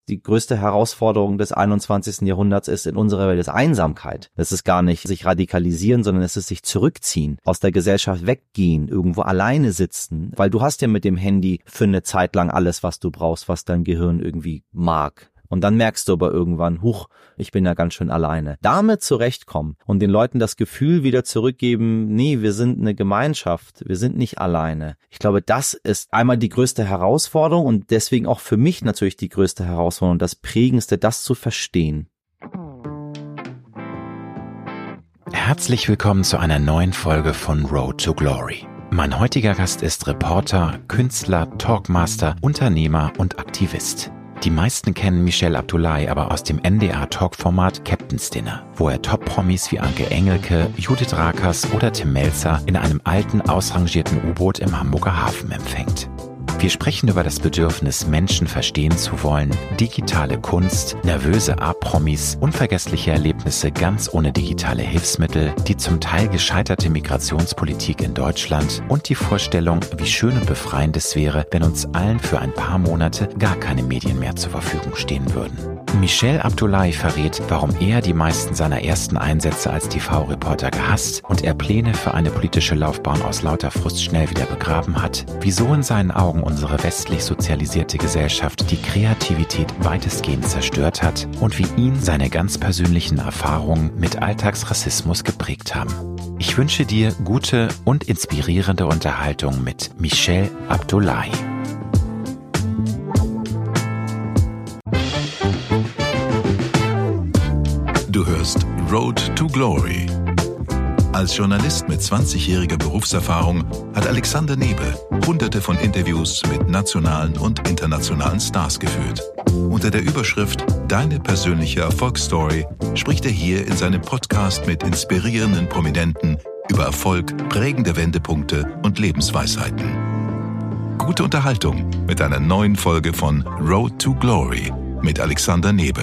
die größte Herausforderung des 21. Jahrhunderts ist in unserer Welt, ist Einsamkeit. Das ist gar nicht sich radikalisieren, sondern es ist sich zurückziehen, aus der Gesellschaft weggehen, irgendwo alleine sitzen, weil du hast ja mit dem Handy für eine Zeit lang alles, was du brauchst, was dein Gehirn irgendwie mag. Und dann merkst du aber irgendwann, ich bin ja ganz schön alleine. Damit zurechtkommen und den Leuten das Gefühl wieder zurückgeben, nee, wir sind eine Gemeinschaft, wir sind nicht alleine. Ich glaube, das ist einmal die größte Herausforderung und deswegen auch für mich natürlich die größte Herausforderung, das Prägendste, das zu verstehen. Herzlich willkommen zu einer neuen Folge von Road to Glory. Mein heutiger Gast ist Reporter, Künstler, Talkmaster, Unternehmer und Aktivist. Die meisten kennen Michel Abdullahi aber aus dem NDR-Talkformat Captain's Dinner, wo er Top-Promis wie Anke Engelke, Judith Rakers oder Tim Melzer in einem alten, ausrangierten U-Boot im Hamburger Hafen empfängt. Wir sprechen über das Bedürfnis, Menschen verstehen zu wollen, digitale Kunst, nervöse A-Promis, unvergessliche Erlebnisse ganz ohne digitale Hilfsmittel, die zum Teil gescheiterte Migrationspolitik in Deutschland und die Vorstellung, wie schön und befreiend es wäre, wenn uns allen für ein paar Monate gar keine Medien mehr zur Verfügung stehen würden. Michel Abdullahi verrät, warum er die meisten seiner ersten Einsätze als TV-Reporter gehasst und er Pläne für eine politische Laufbahn aus lauter Frust schnell wieder begraben hat, wieso in seinen Augen unsere westlich sozialisierte Gesellschaft die Kreativität weitestgehend zerstört hat und wie ihn seine ganz persönlichen Erfahrungen mit Alltagsrassismus geprägt haben. Ich wünsche dir gute und inspirierende Unterhaltung mit Michel Abdullahi. Du hörst Road to Glory. Als Journalist mit 20-jähriger Berufserfahrung hat Alexander Nebe hunderte von Interviews mit nationalen und internationalen Stars geführt. Unter der Überschrift Deine persönliche Erfolgsstory spricht er hier in seinem Podcast mit inspirierenden Prominenten über Erfolg, prägende Wendepunkte und Lebensweisheiten. Gute Unterhaltung mit einer neuen Folge von Road to Glory mit Alexander Nebe.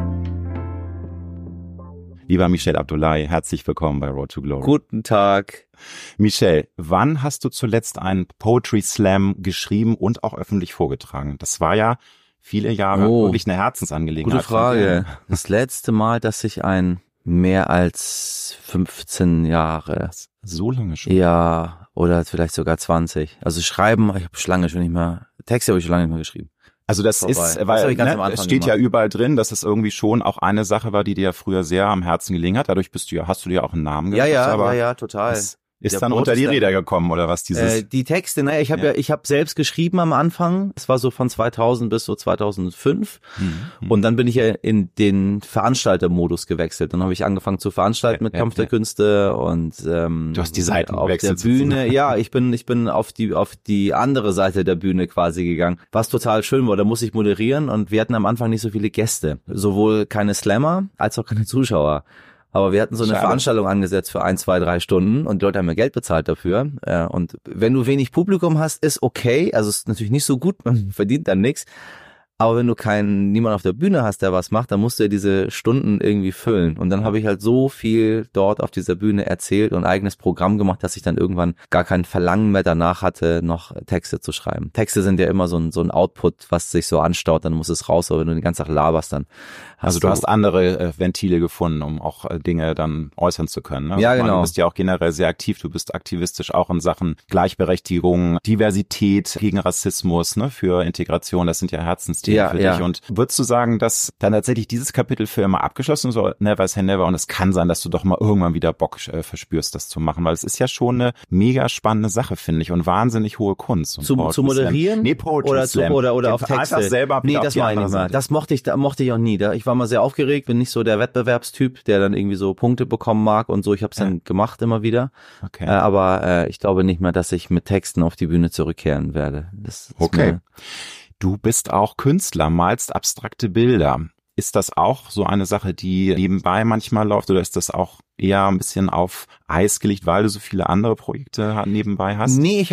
Lieber Michel Abdullahi, herzlich willkommen bei Road to Glory. Guten Tag. Michel, wann hast du zuletzt einen Poetry Slam geschrieben und auch öffentlich vorgetragen? Das war ja viele Jahre wirklich eine Herzensangelegenheit. Gute Frage. Das letzte Mal, dass ich mehr als 15 Jahre. So lange schon? Ja, oder vielleicht sogar 20. Also schreiben, ich habe schon nicht mehr, Texte habe ich schon lange nicht mehr geschrieben. Also das ist, weil es steht ja überall drin, dass es irgendwie schon auch eine Sache war, die dir ja früher sehr am Herzen gelegen hat. Dadurch hast du dir auch einen Namen gemacht. Ja, total. Ist dann unter die Räder gekommen oder was dieses? Die Texte, ich habe selbst geschrieben am Anfang. Es war so von 2000 bis so 2005 und dann bin ich ja in den Veranstaltermodus gewechselt. Dann habe ich angefangen zu veranstalten mit Kampf der Künste und du hast die Seiten auf der Bühne. Ja, ich bin auf die andere Seite der Bühne quasi gegangen, was total schön war. Da musste ich moderieren und wir hatten am Anfang nicht so viele Gäste, sowohl keine Slammer als auch keine Zuschauer. Aber wir hatten so eine Veranstaltung angesetzt für 1, 2, 3 Stunden und die Leute haben mir Geld bezahlt dafür. Und wenn du wenig Publikum hast, ist okay. Also ist natürlich nicht so gut, man verdient dann nichts. Aber wenn du niemand auf der Bühne hast, der was macht, dann musst du ja diese Stunden irgendwie füllen. Und dann habe ich halt so viel dort auf dieser Bühne erzählt und ein eigenes Programm gemacht, dass ich dann irgendwann gar kein Verlangen mehr danach hatte, noch Texte zu schreiben. Texte sind ja immer so ein Output, was sich so anstaut, dann muss es raus. Aber wenn du den ganzen Tag laberst, dann also du hast andere Ventile gefunden, um auch Dinge dann äußern zu können. Ne? Ja, genau. Du bist ja auch generell sehr aktiv. Du bist aktivistisch auch in Sachen Gleichberechtigung, Diversität, gegen Rassismus, ne, für Integration. Das sind ja Herzensthemen für dich. Und würdest du sagen, dass dann tatsächlich dieses Kapitel für immer abgeschlossen ist, oder never say never? Und es kann sein, dass du doch mal irgendwann wieder Bock verspürst, das zu machen, weil es ist ja schon eine mega spannende Sache, finde ich, und wahnsinnig hohe Kunst. Zu moderieren? Nee, Poetry Slam. Oder auf Texte? Selber das mache ich nicht mehr. Das mochte ich auch nie. Ich war mal sehr aufgeregt, bin nicht so der Wettbewerbstyp, der dann irgendwie so Punkte bekommen mag und so. Ich habe es dann gemacht immer wieder. Okay. Aber ich glaube nicht mehr, dass ich mit Texten auf die Bühne zurückkehren werde. Okay. Du bist auch Künstler, malst abstrakte Bilder. Ist das auch so eine Sache, die nebenbei manchmal läuft, oder ist das auch eher ein bisschen auf Eis gelegt, weil du so viele andere Projekte nebenbei hast? Nee, ich habe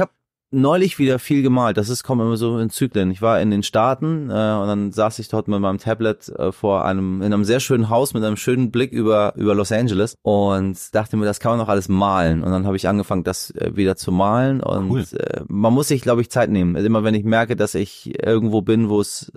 neulich wieder viel gemalt. Kommt immer so in Zyklen. Ich war in den Staaten und dann saß ich dort mit meinem Tablet in einem sehr schönen Haus mit einem schönen Blick über Los Angeles und dachte mir, das kann man noch alles malen. Und dann habe ich angefangen, das wieder zu malen und cool. Man muss sich, glaube ich, Zeit nehmen. Also immer wenn ich merke, dass ich irgendwo bin,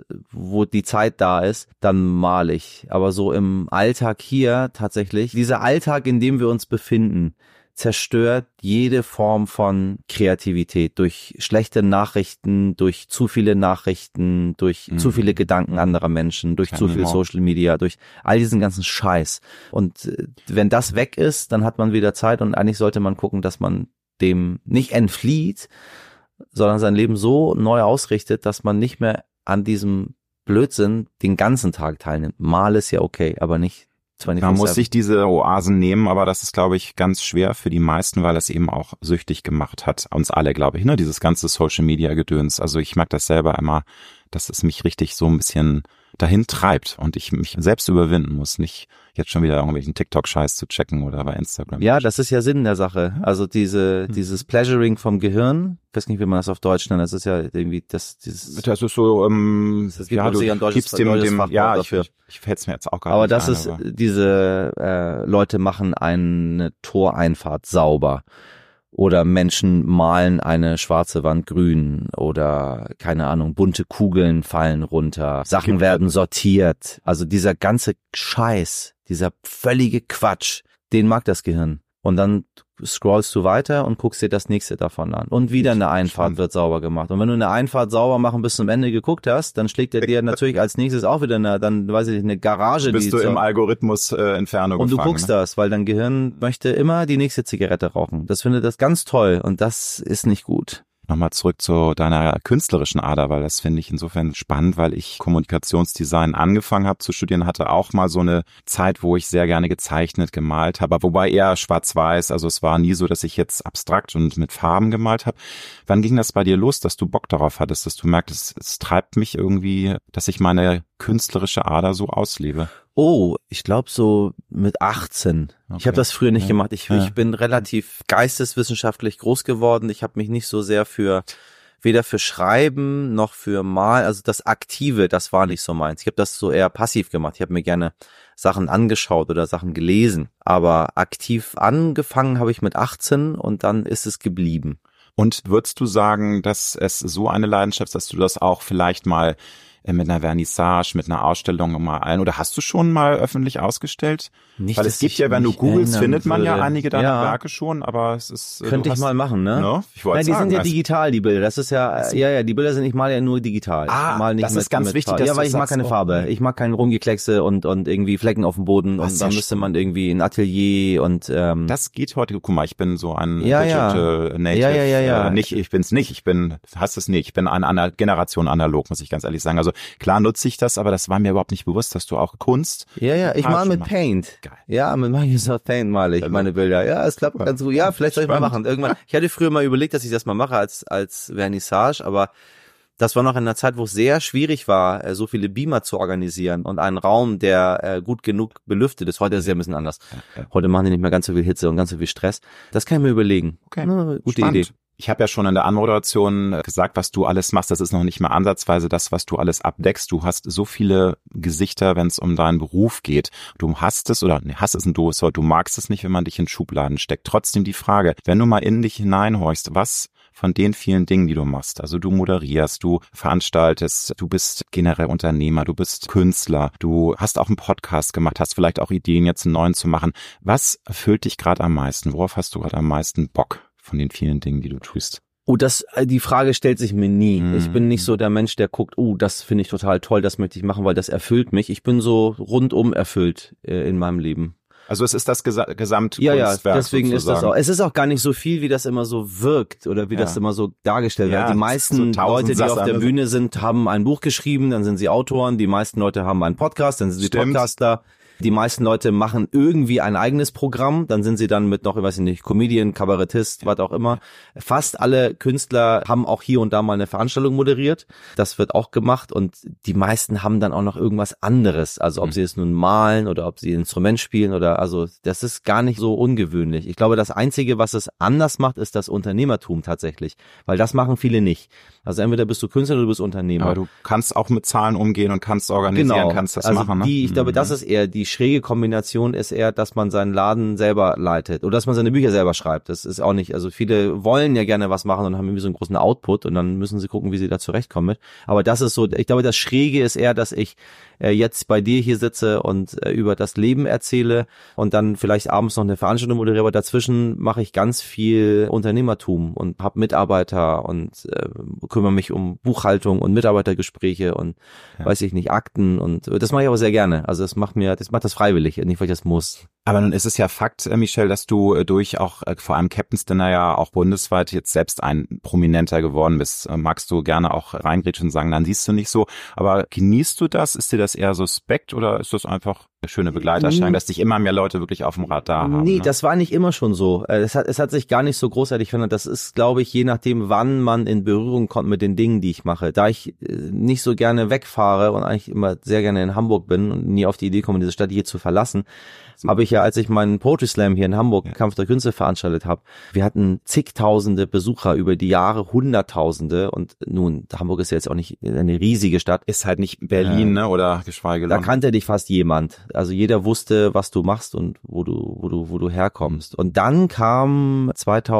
wo die Zeit da ist, dann male ich. Aber so im Alltag hier tatsächlich, dieser Alltag, in dem wir uns befinden, zerstört jede Form von Kreativität durch schlechte Nachrichten, durch zu viele Nachrichten, durch zu viele Gedanken anderer Menschen, durch zu viel Social Media, durch all diesen ganzen Scheiß. Und wenn das weg ist, dann hat man wieder Zeit und eigentlich sollte man gucken, dass man dem nicht entflieht, sondern sein Leben so neu ausrichtet, dass man nicht mehr an diesem Blödsinn den ganzen Tag teilnimmt. Mal ist ja okay, aber nicht 24/7. Man muss sich diese Oasen nehmen, aber das ist, glaube ich, ganz schwer für die meisten, weil es eben auch süchtig gemacht hat. Uns alle, glaube ich, ne? Dieses ganze Social-Media-Gedöns. Also ich mag das selber immer, dass es mich richtig so ein bisschen dahin treibt und ich mich selbst überwinden muss, nicht jetzt schon wieder irgendwelchen TikTok-Scheiß zu checken oder bei Instagram. Ja, das ist ja Sinn der Sache. Also dieses Pleasuring vom Gehirn, ich weiß nicht, wie man das auf Deutsch nennt, das ist ja irgendwie das ist so, das ja, du gibst dem ja, dafür. Ich fäll's mir jetzt auch gerade aber das ein, ist, aber diese Leute machen eine Toreinfahrt sauber. Oder Menschen malen eine schwarze Wand grün oder, keine Ahnung, bunte Kugeln fallen runter, Sachen werden sortiert. Also dieser ganze Scheiß, dieser völlige Quatsch, den mag das Gehirn. Und dann scrollst du weiter und guckst dir das nächste davon an. Und wieder eine Einfahrt wird sauber gemacht. Und wenn du eine Einfahrt sauber machen bis zum Ende geguckt hast, dann schlägt er dir natürlich als nächstes auch wieder eine Garage. Bist du im Algorithmus Entfernung und du guckst das, weil dein Gehirn möchte immer die nächste Zigarette rauchen. Das findet das ganz toll und das ist nicht gut. Nochmal zurück zu deiner künstlerischen Ader, weil das finde ich insofern spannend, weil ich Kommunikationsdesign angefangen habe zu studieren, hatte auch mal so eine Zeit, wo ich sehr gerne gezeichnet, gemalt habe, wobei eher schwarz-weiß, also es war nie so, dass ich jetzt abstrakt und mit Farben gemalt habe. Wann ging das bei dir los, dass du Bock darauf hattest, dass du merkst, es treibt mich irgendwie, dass ich meine künstlerische Ader so auslebe? Oh, ich glaube so mit 18. Okay. Ich habe das früher nicht gemacht. Ich bin relativ geisteswissenschaftlich groß geworden. Ich habe mich nicht so sehr weder für Schreiben noch für Malen, also das Aktive, das war nicht so meins. Ich habe das so eher passiv gemacht. Ich habe mir gerne Sachen angeschaut oder Sachen gelesen. Aber aktiv angefangen habe ich mit 18 und dann ist es geblieben. Und würdest du sagen, dass es so eine Leidenschaft ist, dass du das auch vielleicht mal mit einer Vernissage, mit einer Ausstellung mal allen, oder hast du schon mal öffentlich ausgestellt? Nicht, weil es gibt ja, wenn du googelst, findet man ja einige deiner Werke schon, aber es ist... Könnte ich mal machen, ne? No? Ich wollte sagen. Die sind ja digital, die Bilder. Das ist ja, die Bilder sind, ich male ja nur digital. Mal nicht das ist ganz wichtig, dass ja, weil ich mag keine Farbe. Ich mag kein Rumgekleckse und irgendwie Flecken auf dem Boden und dann müsste man irgendwie ein Atelier und... Das geht heute, guck mal, ich bin so ein Digital Native. Ja. Ich bin's nicht, ich bin eine Generation analog, muss ich ganz ehrlich sagen. Also klar nutze ich das, aber das war mir überhaupt nicht bewusst, dass du auch Kunst... Ja, ich male mit Paint. Geil. Ja, mit Microsoft Paint male ich meine Bilder. Ja, es klappt ganz gut. Ja, vielleicht soll ich mal machen. Irgendwann. Ich hatte früher mal überlegt, dass ich das mal mache als Vernissage, aber das war noch in einer Zeit, wo es sehr schwierig war, so viele Beamer zu organisieren und einen Raum, der gut genug belüftet ist. Heute ist es ja ein bisschen anders. Ja. Heute machen die nicht mehr ganz so viel Hitze und ganz so viel Stress. Das kann ich mir überlegen. Okay. Gute Idee. Ich habe ja schon in der Anmoderation gesagt, was du alles machst. Das ist noch nicht mal ansatzweise das, was du alles abdeckst. Du hast so viele Gesichter, wenn es um deinen Beruf geht. Du hast es ein doofes Wort. Du magst es nicht, wenn man dich in Schubladen steckt. Trotzdem die Frage, wenn du mal in dich hineinhorchst, was von den vielen Dingen, die du machst, also du moderierst, du veranstaltest, du bist generell Unternehmer, du bist Künstler, du hast auch einen Podcast gemacht, hast vielleicht auch Ideen, jetzt einen neuen zu machen. Was erfüllt dich gerade am meisten? Worauf hast du gerade am meisten Bock von den vielen Dingen, die du tust? Oh, die Frage stellt sich mir nie. Ich bin nicht so der Mensch, der guckt, das finde ich total toll, das möchte ich machen, weil das erfüllt mich. Ich bin so rundum erfüllt in meinem Leben. Also es ist das Gesamtkunstwerk. Ja, deswegen sozusagen. Ist das auch. Es ist auch gar nicht so viel, wie das immer so wirkt oder wie das immer so dargestellt wird. Die meisten Leute, die auf der Bühne sind, haben ein Buch geschrieben, dann sind sie Autoren. Die meisten Leute haben einen Podcast, dann sind sie Podcaster. Die meisten Leute machen irgendwie ein eigenes Programm, dann sind sie dann mit noch, ich weiß nicht, Comedian, Kabarettist, was auch immer. Fast alle Künstler haben auch hier und da mal eine Veranstaltung moderiert. Das wird auch gemacht und die meisten haben dann auch noch irgendwas anderes. Also ob sie es nun malen oder ob sie ein Instrument spielen oder, also das ist gar nicht so ungewöhnlich. Ich glaube, das Einzige, was es anders macht, ist das Unternehmertum tatsächlich, weil das machen viele nicht. Also entweder bist du Künstler oder du bist Unternehmer. Aber du kannst auch mit Zahlen umgehen und kannst organisieren, kannst das also machen. Ne? Ich glaube, das ist eher, die schräge Kombination ist eher, dass man seinen Laden selber leitet oder dass man seine Bücher selber schreibt. Das ist auch nicht, also viele wollen ja gerne was machen und haben irgendwie so einen großen Output und dann müssen sie gucken, wie sie da zurechtkommen mit. Aber das ist so, ich glaube, das Schräge ist eher, dass ich jetzt bei dir hier sitze und über das Leben erzähle und dann vielleicht abends noch eine Veranstaltung moderiere, aber dazwischen mache ich ganz viel Unternehmertum und habe Mitarbeiter und kümmere mich um Buchhaltung und Mitarbeitergespräche und weiß ich nicht, Akten und das mache ich aber sehr gerne. Also das macht das freiwillig, nicht weil ich das muss. Aber nun ist es ja Fakt, Michel, dass du durch auch vor allem Captain's Dinner ja auch bundesweit jetzt selbst ein Prominenter geworden bist. Magst du gerne auch reingrätschen und sagen, dann siehst du nicht so. Aber genießt du das? Ist dir das eher suspekt oder ist das einfach eine schöne Begleiterscheinung, dass dich immer mehr Leute wirklich auf dem Radar haben? Nee, das war nicht immer schon so. Es hat sich gar nicht so großartig verändert. Das ist, glaube ich, je nachdem, wann man in Berührung kommt mit den Dingen, die ich mache. Da ich nicht so gerne wegfahre und eigentlich immer sehr gerne in Hamburg bin und nie auf die Idee komme, diese Stadt hier zu verlassen, habe ich ja, als ich meinen Poetry Slam hier in Hamburg, Kampf der Künste, veranstaltet habe, wir hatten zigtausende Besucher über die Jahre, Hunderttausende und nun, Hamburg ist ja jetzt auch nicht eine riesige Stadt. Ist halt nicht Berlin, ne, oder geschweige London. Da kannte dich fast jemand. Also jeder wusste, was du machst und wo du herkommst. Und dann kam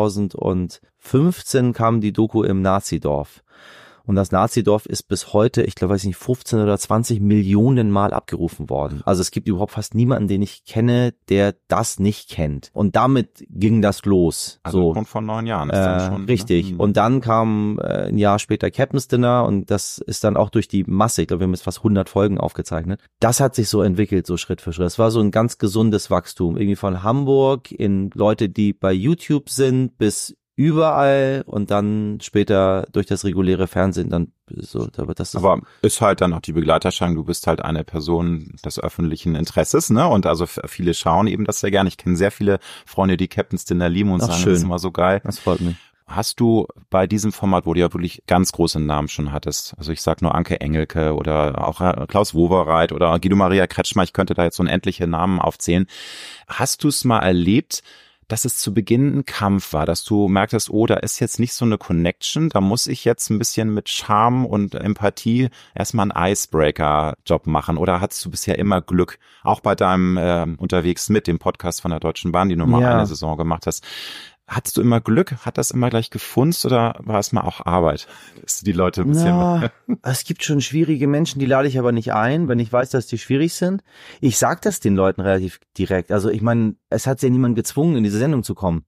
2015 kam die Doku im Nazidorf. Und das Nazidorf ist bis heute, ich glaube, 15 oder 20 Millionen Mal abgerufen worden. Also es gibt überhaupt fast niemanden, den ich kenne, der das nicht kennt. Und damit ging das los. Also schon vor 9 Jahren ist dann schon. Richtig. Ne? Und dann kam ein Jahr später Captain's Dinner und das ist dann auch durch die Masse, ich glaube, wir haben jetzt fast 100 Folgen aufgezeichnet. Das hat sich so entwickelt, so Schritt für Schritt. Es war so ein ganz gesundes Wachstum. Irgendwie von Hamburg in Leute, die bei YouTube sind, bis überall und dann später durch das reguläre Fernsehen dann so. Aber ist halt dann auch die Begleiterscheinung, du bist halt eine Person des öffentlichen Interesses, ne? Und also viele schauen eben das sehr gerne. Ich kenne sehr viele Freunde, die Captain's Dinner lieben und sagen, schön. Das ist immer so geil. Das freut mich. Hast du bei diesem Format, wo du ja wirklich ganz große Namen schon hattest, also ich sag nur Anke Engelke oder auch Klaus Wowereit oder Guido Maria Kretschmer, ich könnte da jetzt unendliche Namen aufzählen. Hast du es mal erlebt, dass es zu Beginn ein Kampf war, dass du merktest, oh, da ist jetzt nicht so eine Connection, da muss ich jetzt ein bisschen mit Charme und Empathie erstmal einen Icebreaker-Job machen, oder hattest du bisher immer Glück, auch bei deinem Unterwegs mit dem Podcast von der Deutschen Bahn, die du mal eine Saison gemacht hast? Hattest du immer Glück? Hat das immer gleich gefunzt oder war es mal auch Arbeit? Dass die Leute ein bisschen es gibt schon schwierige Menschen, die lade ich aber nicht ein, wenn ich weiß, dass die schwierig sind. Ich sag das den Leuten relativ direkt. Also ich meine, es hat ja niemand gezwungen, in diese Sendung zu kommen.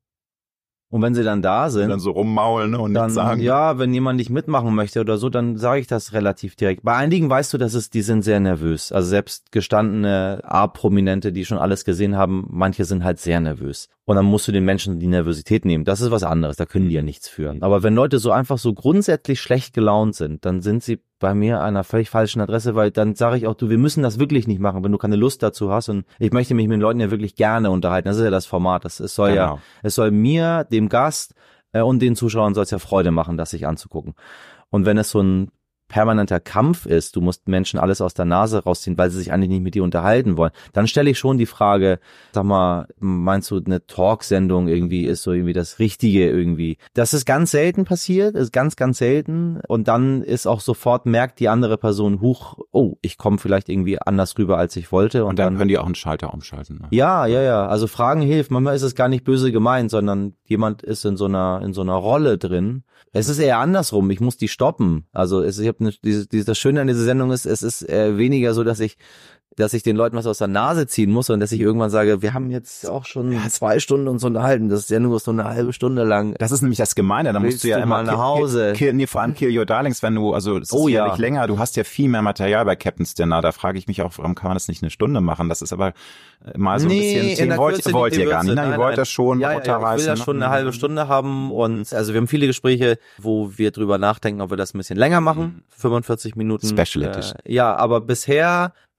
Und wenn sie dann da sind, dann so rummaulen, ne, und dann, nichts sagen. Ja, wenn jemand nicht mitmachen möchte oder so, dann sage ich das relativ direkt. Bei einigen weißt du, die sind sehr nervös. Also selbst gestandene A-Prominente, die schon alles gesehen haben, manche sind halt sehr nervös. Und dann musst du den Menschen die Nervosität nehmen. Das ist was anderes, da können die ja nichts für. Aber wenn Leute so einfach so grundsätzlich schlecht gelaunt sind, dann sind sie bei mir an einer völlig falschen Adresse, weil dann sage ich auch, wir müssen das wirklich nicht machen, wenn du keine Lust dazu hast. Und ich möchte mich mit den Leuten ja wirklich gerne unterhalten. Das ist ja das Format. Es soll mir, dem Gast und den Zuschauern soll es ja Freude machen, das sich anzugucken. Und wenn es so ein permanenter Kampf ist, du musst Menschen alles aus der Nase rausziehen, weil sie sich eigentlich nicht mit dir unterhalten wollen, dann stelle ich schon die Frage, sag mal, meinst du, eine Talksendung irgendwie ist so irgendwie das Richtige irgendwie? Das ist ganz selten passiert, ist ganz, ganz selten, und dann ist auch sofort, merkt die andere Person, huch, oh, ich komme vielleicht irgendwie anders rüber, als ich wollte. Und dann können die auch einen Schalter umschalten. Ne? Ja, also Fragen hilft, manchmal ist es gar nicht böse gemeint, sondern jemand ist in so einer Rolle drin. Es ist eher andersrum, ich muss die stoppen. Also das Schöne an dieser Sendung ist, es ist weniger so, dass ich den Leuten was aus der Nase ziehen muss und dass ich irgendwann sage, wir haben jetzt auch schon 2 Stunden uns unterhalten, das ist ja nur so eine halbe Stunde lang. Das ist nämlich das Gemeine, da musst du ja immer nach Hause. Vor allem Kill Your Darlings, wenn du, also es ist ja nicht länger, du hast ja viel mehr Material bei Captain's Dinner, da frage ich mich auch, warum kann man das nicht 1 Stunde machen? Das ist aber mal so ein bisschen Themen, wollt ihr gar nicht, ne? Ihr wollt das schon runterreißen. Ich will das schon eine halbe Stunde haben, und also wir haben viele Gespräche, wo wir drüber nachdenken, ob wir das ein bisschen länger machen, 45 Minuten. Special Edition. Ja, aber bisher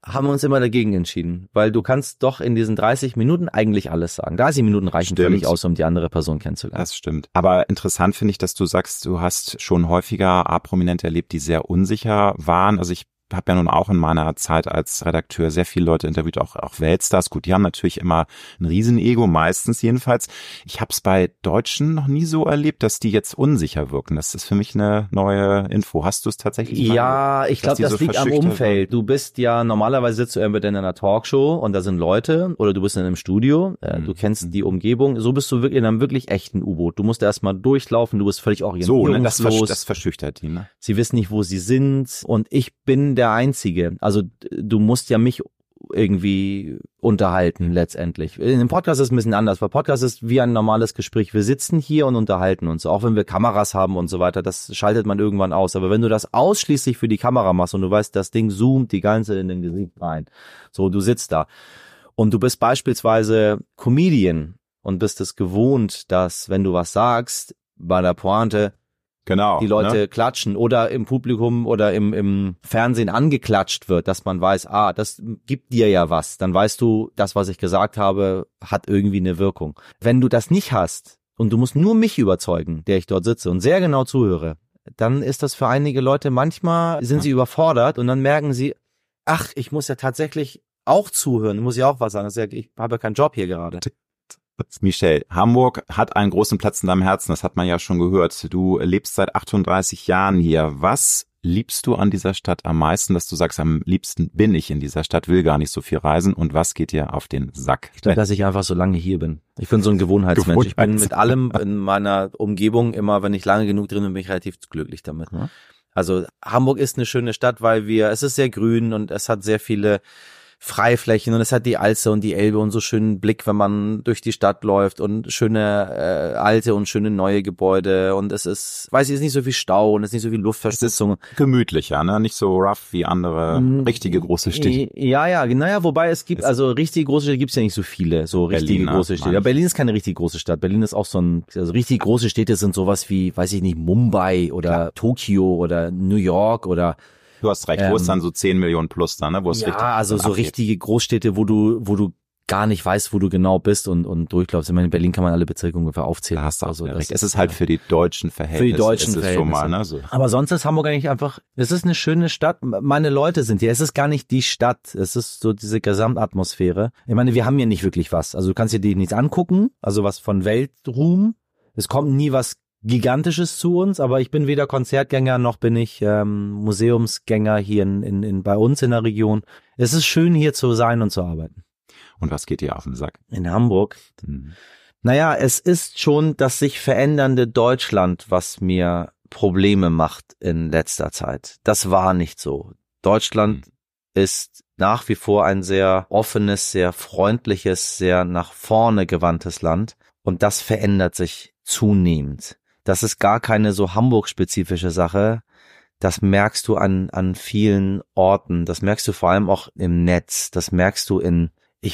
haben wir uns immer dagegen entschieden, weil du kannst doch in diesen 30 Minuten eigentlich alles sagen. 30 Minuten reichen völlig aus, um die andere Person kennenzulernen. Das stimmt. Aber interessant finde ich, dass du sagst, du hast schon häufiger A-Prominente erlebt, die sehr unsicher waren. Also ich habe ja nun auch in meiner Zeit als Redakteur sehr viele Leute interviewt, auch Weltstars. Gut, die haben natürlich immer ein Riesenego, meistens jedenfalls. Ich habe es bei Deutschen noch nie so erlebt, dass die jetzt unsicher wirken. Das ist für mich eine neue Info. Hast du es tatsächlich mal? Ja, ich glaube, das liegt am Umfeld. Du bist ja, normalerweise sitzt du entweder in einer Talkshow und da sind Leute oder du bist in einem Studio, du kennst die Umgebung. So bist du wirklich in einem wirklich echten U-Boot. Du musst erstmal durchlaufen, du bist völlig orientierungslos. So, ne? Das verschüchtert die, ne? Sie wissen nicht, wo sie sind und ich bin der Einzige. Also du musst ja mich irgendwie unterhalten letztendlich. In dem Podcast ist es ein bisschen anders, weil Podcast ist wie ein normales Gespräch. Wir sitzen hier und unterhalten uns. Auch wenn wir Kameras haben und so weiter, das schaltet man irgendwann aus. Aber wenn du das ausschließlich für die Kamera machst und du weißt, das Ding zoomt die ganze in den Gesicht rein. So, du sitzt da. Und du bist beispielsweise Comedian und bist es gewohnt, dass, wenn du was sagst, bei der Pointe genau, die Leute klatschen oder im Publikum oder im Fernsehen angeklatscht wird, dass man weiß, das gibt dir ja was. Dann weißt du, das, was ich gesagt habe, hat irgendwie eine Wirkung. Wenn du das nicht hast und du musst nur mich überzeugen, der ich dort sitze und sehr genau zuhöre, dann ist das für einige Leute, manchmal sind sie überfordert und dann merken sie, ich muss ja tatsächlich auch zuhören, muss ja auch was sagen. Ich habe ja keinen Job hier gerade. Michel, Hamburg hat einen großen Platz in deinem Herzen, das hat man ja schon gehört. Du lebst seit 38 Jahren hier. Was liebst du an dieser Stadt am meisten, dass du sagst, am liebsten bin ich in dieser Stadt, will gar nicht so viel reisen und was geht dir auf den Sack? Ich glaube, dass ich einfach so lange hier bin. Ich bin so ein Gewohnheitsmensch. Ich bin mit allem in meiner Umgebung immer, wenn ich lange genug drin bin, bin ich relativ glücklich damit. Ja. Also Hamburg ist eine schöne Stadt, weil es ist sehr grün und es hat sehr viele Freiflächen und es hat die Alster und die Elbe und so schönen Blick, wenn man durch die Stadt läuft und schöne alte und schöne neue Gebäude und es ist, es ist nicht so viel Stau und es ist nicht so viel Luftverschmutzung. Es ist gemütlicher, ne? Nicht so rough wie andere richtige große Städte. Ja, naja, wobei es gibt, also richtige große Städte gibt's ja nicht so viele, so richtige große Städte. Ja, Berlin ist keine richtig große Stadt. Berlin ist auch also richtig große Städte sind sowas wie, weiß ich nicht, Mumbai oder Tokio oder New York oder Du hast recht, wo ist dann so 10 Millionen plus da, ne? Wo es richtig also so abgeht. Richtige Großstädte, wo du gar nicht weißt, wo du genau bist und durchläufst. Ich meine, in Berlin kann man alle Bezirke ungefähr aufzählen. Da hast du also recht. Es ist halt für die deutschen Verhältnisse. Für die deutschen Verhältnisse. Schon mal, ne? So. Aber sonst ist Hamburg eigentlich einfach, es ist eine schöne Stadt. Meine Leute sind hier. Es ist gar nicht die Stadt. Es ist so diese Gesamtatmosphäre. Ich meine, wir haben hier nicht wirklich was. Also du kannst dir nichts angucken, also was von Weltruhm. Es kommt nie was Gigantisches zu uns, aber ich bin weder Konzertgänger noch bin ich Museumsgänger hier bei uns in der Region. Es ist schön hier zu sein und zu arbeiten. Und was geht dir auf den Sack? In Hamburg? Naja, es ist schon das sich verändernde Deutschland, was mir Probleme macht in letzter Zeit. Das war nicht so. Deutschland ist nach wie vor ein sehr offenes, sehr freundliches, sehr nach vorne gewandtes Land und das verändert sich zunehmend. Das ist gar keine so Hamburg-spezifische Sache. Das merkst du an vielen Orten. Das merkst du vor allem auch im Netz. Das merkst du in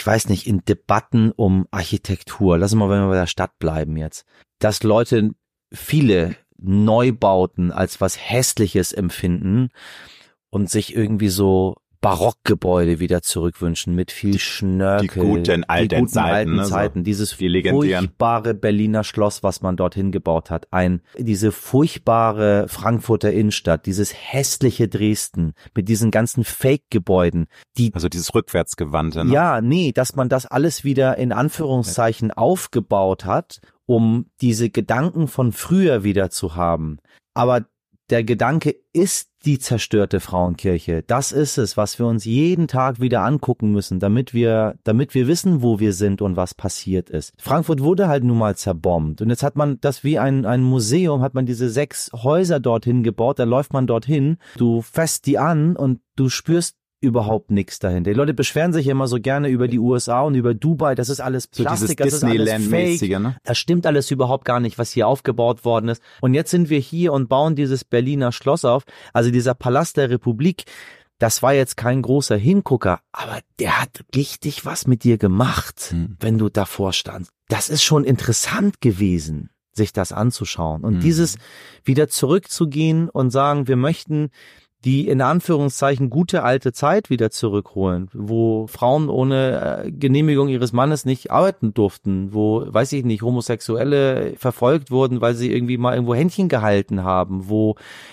Debatten um Architektur. Lass uns mal, wenn wir bei der Stadt bleiben jetzt. Dass Leute viele Neubauten als was Hässliches empfinden und sich irgendwie so Barockgebäude wieder zurückwünschen mit viel Schnörkel. Die guten alten Zeiten. Dieses furchtbare Berliner Schloss, was man dorthin gebaut hat. Diese furchtbare Frankfurter Innenstadt, dieses hässliche Dresden mit diesen ganzen Fake-Gebäuden. Also dieses rückwärtsgewandte. Ne? Ja, dass man das alles wieder in Anführungszeichen aufgebaut hat, um diese Gedanken von früher wieder zu haben. Aber der Gedanke ist die zerstörte Frauenkirche. Das ist es, was wir uns jeden Tag wieder angucken müssen, damit wir wissen, wo wir sind und was passiert ist. Frankfurt wurde halt nun mal zerbombt. Und jetzt hat man das wie ein Museum, hat man diese 6 Häuser dorthin gebaut, da läuft man dorthin, du fasst die an und du spürst überhaupt nichts dahinter. Die Leute beschweren sich immer so gerne über die USA und über Dubai, das ist alles Plastik, so das ist alles Fake. Ne? Das stimmt alles überhaupt gar nicht, was hier aufgebaut worden ist. Und jetzt sind wir hier und bauen dieses Berliner Schloss auf. Also dieser Palast der Republik, das war jetzt kein großer Hingucker, aber der hat richtig was mit dir gemacht, wenn du davor standst. Das ist schon interessant gewesen, sich das anzuschauen. Und dieses wieder zurückzugehen und sagen, wir möchten die in Anführungszeichen gute alte Zeit wieder zurückholen, wo Frauen ohne Genehmigung ihres Mannes nicht arbeiten durften, wo, weiß ich nicht, Homosexuelle verfolgt wurden, weil sie irgendwie mal irgendwo Händchen gehalten haben, wo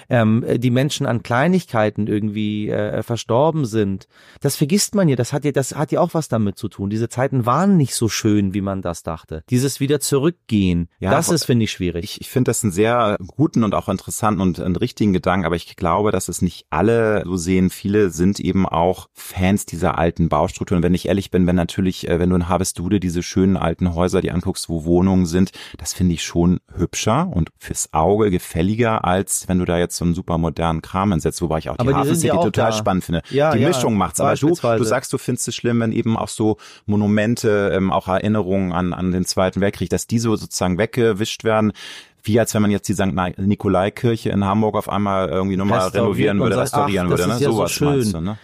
die Menschen an Kleinigkeiten irgendwie verstorben sind. Das vergisst man ja, das hat ja auch was damit zu tun. Diese Zeiten waren nicht so schön, wie man das dachte. Dieses wieder zurückgehen, das ist, finde ich, schwierig. Ich finde das einen sehr guten und auch interessanten und einen richtigen Gedanken, aber ich glaube, dass es nicht alle so sehen. Viele sind eben auch Fans dieser alten Baustrukturen. Wenn ich ehrlich bin, wenn du in Harvestehude diese schönen alten Häuser, die anguckst, wo Wohnungen sind, das finde ich schon hübscher und fürs Auge gefälliger, als wenn du da jetzt so einen super modernen Kram hinsetzt, wobei ich auch die Hafen City total spannend finde. Ja, die Mischung macht's. Aber du sagst, du findest es schlimm, wenn eben auch so Monumente, auch Erinnerungen an den Zweiten Weltkrieg, dass die so sozusagen weggewischt werden. Wie als wenn man jetzt die St. Nikolai-Kirche in Hamburg auf einmal irgendwie nochmal restaurieren würde. Das ist ja so schön. Meinst du, ne?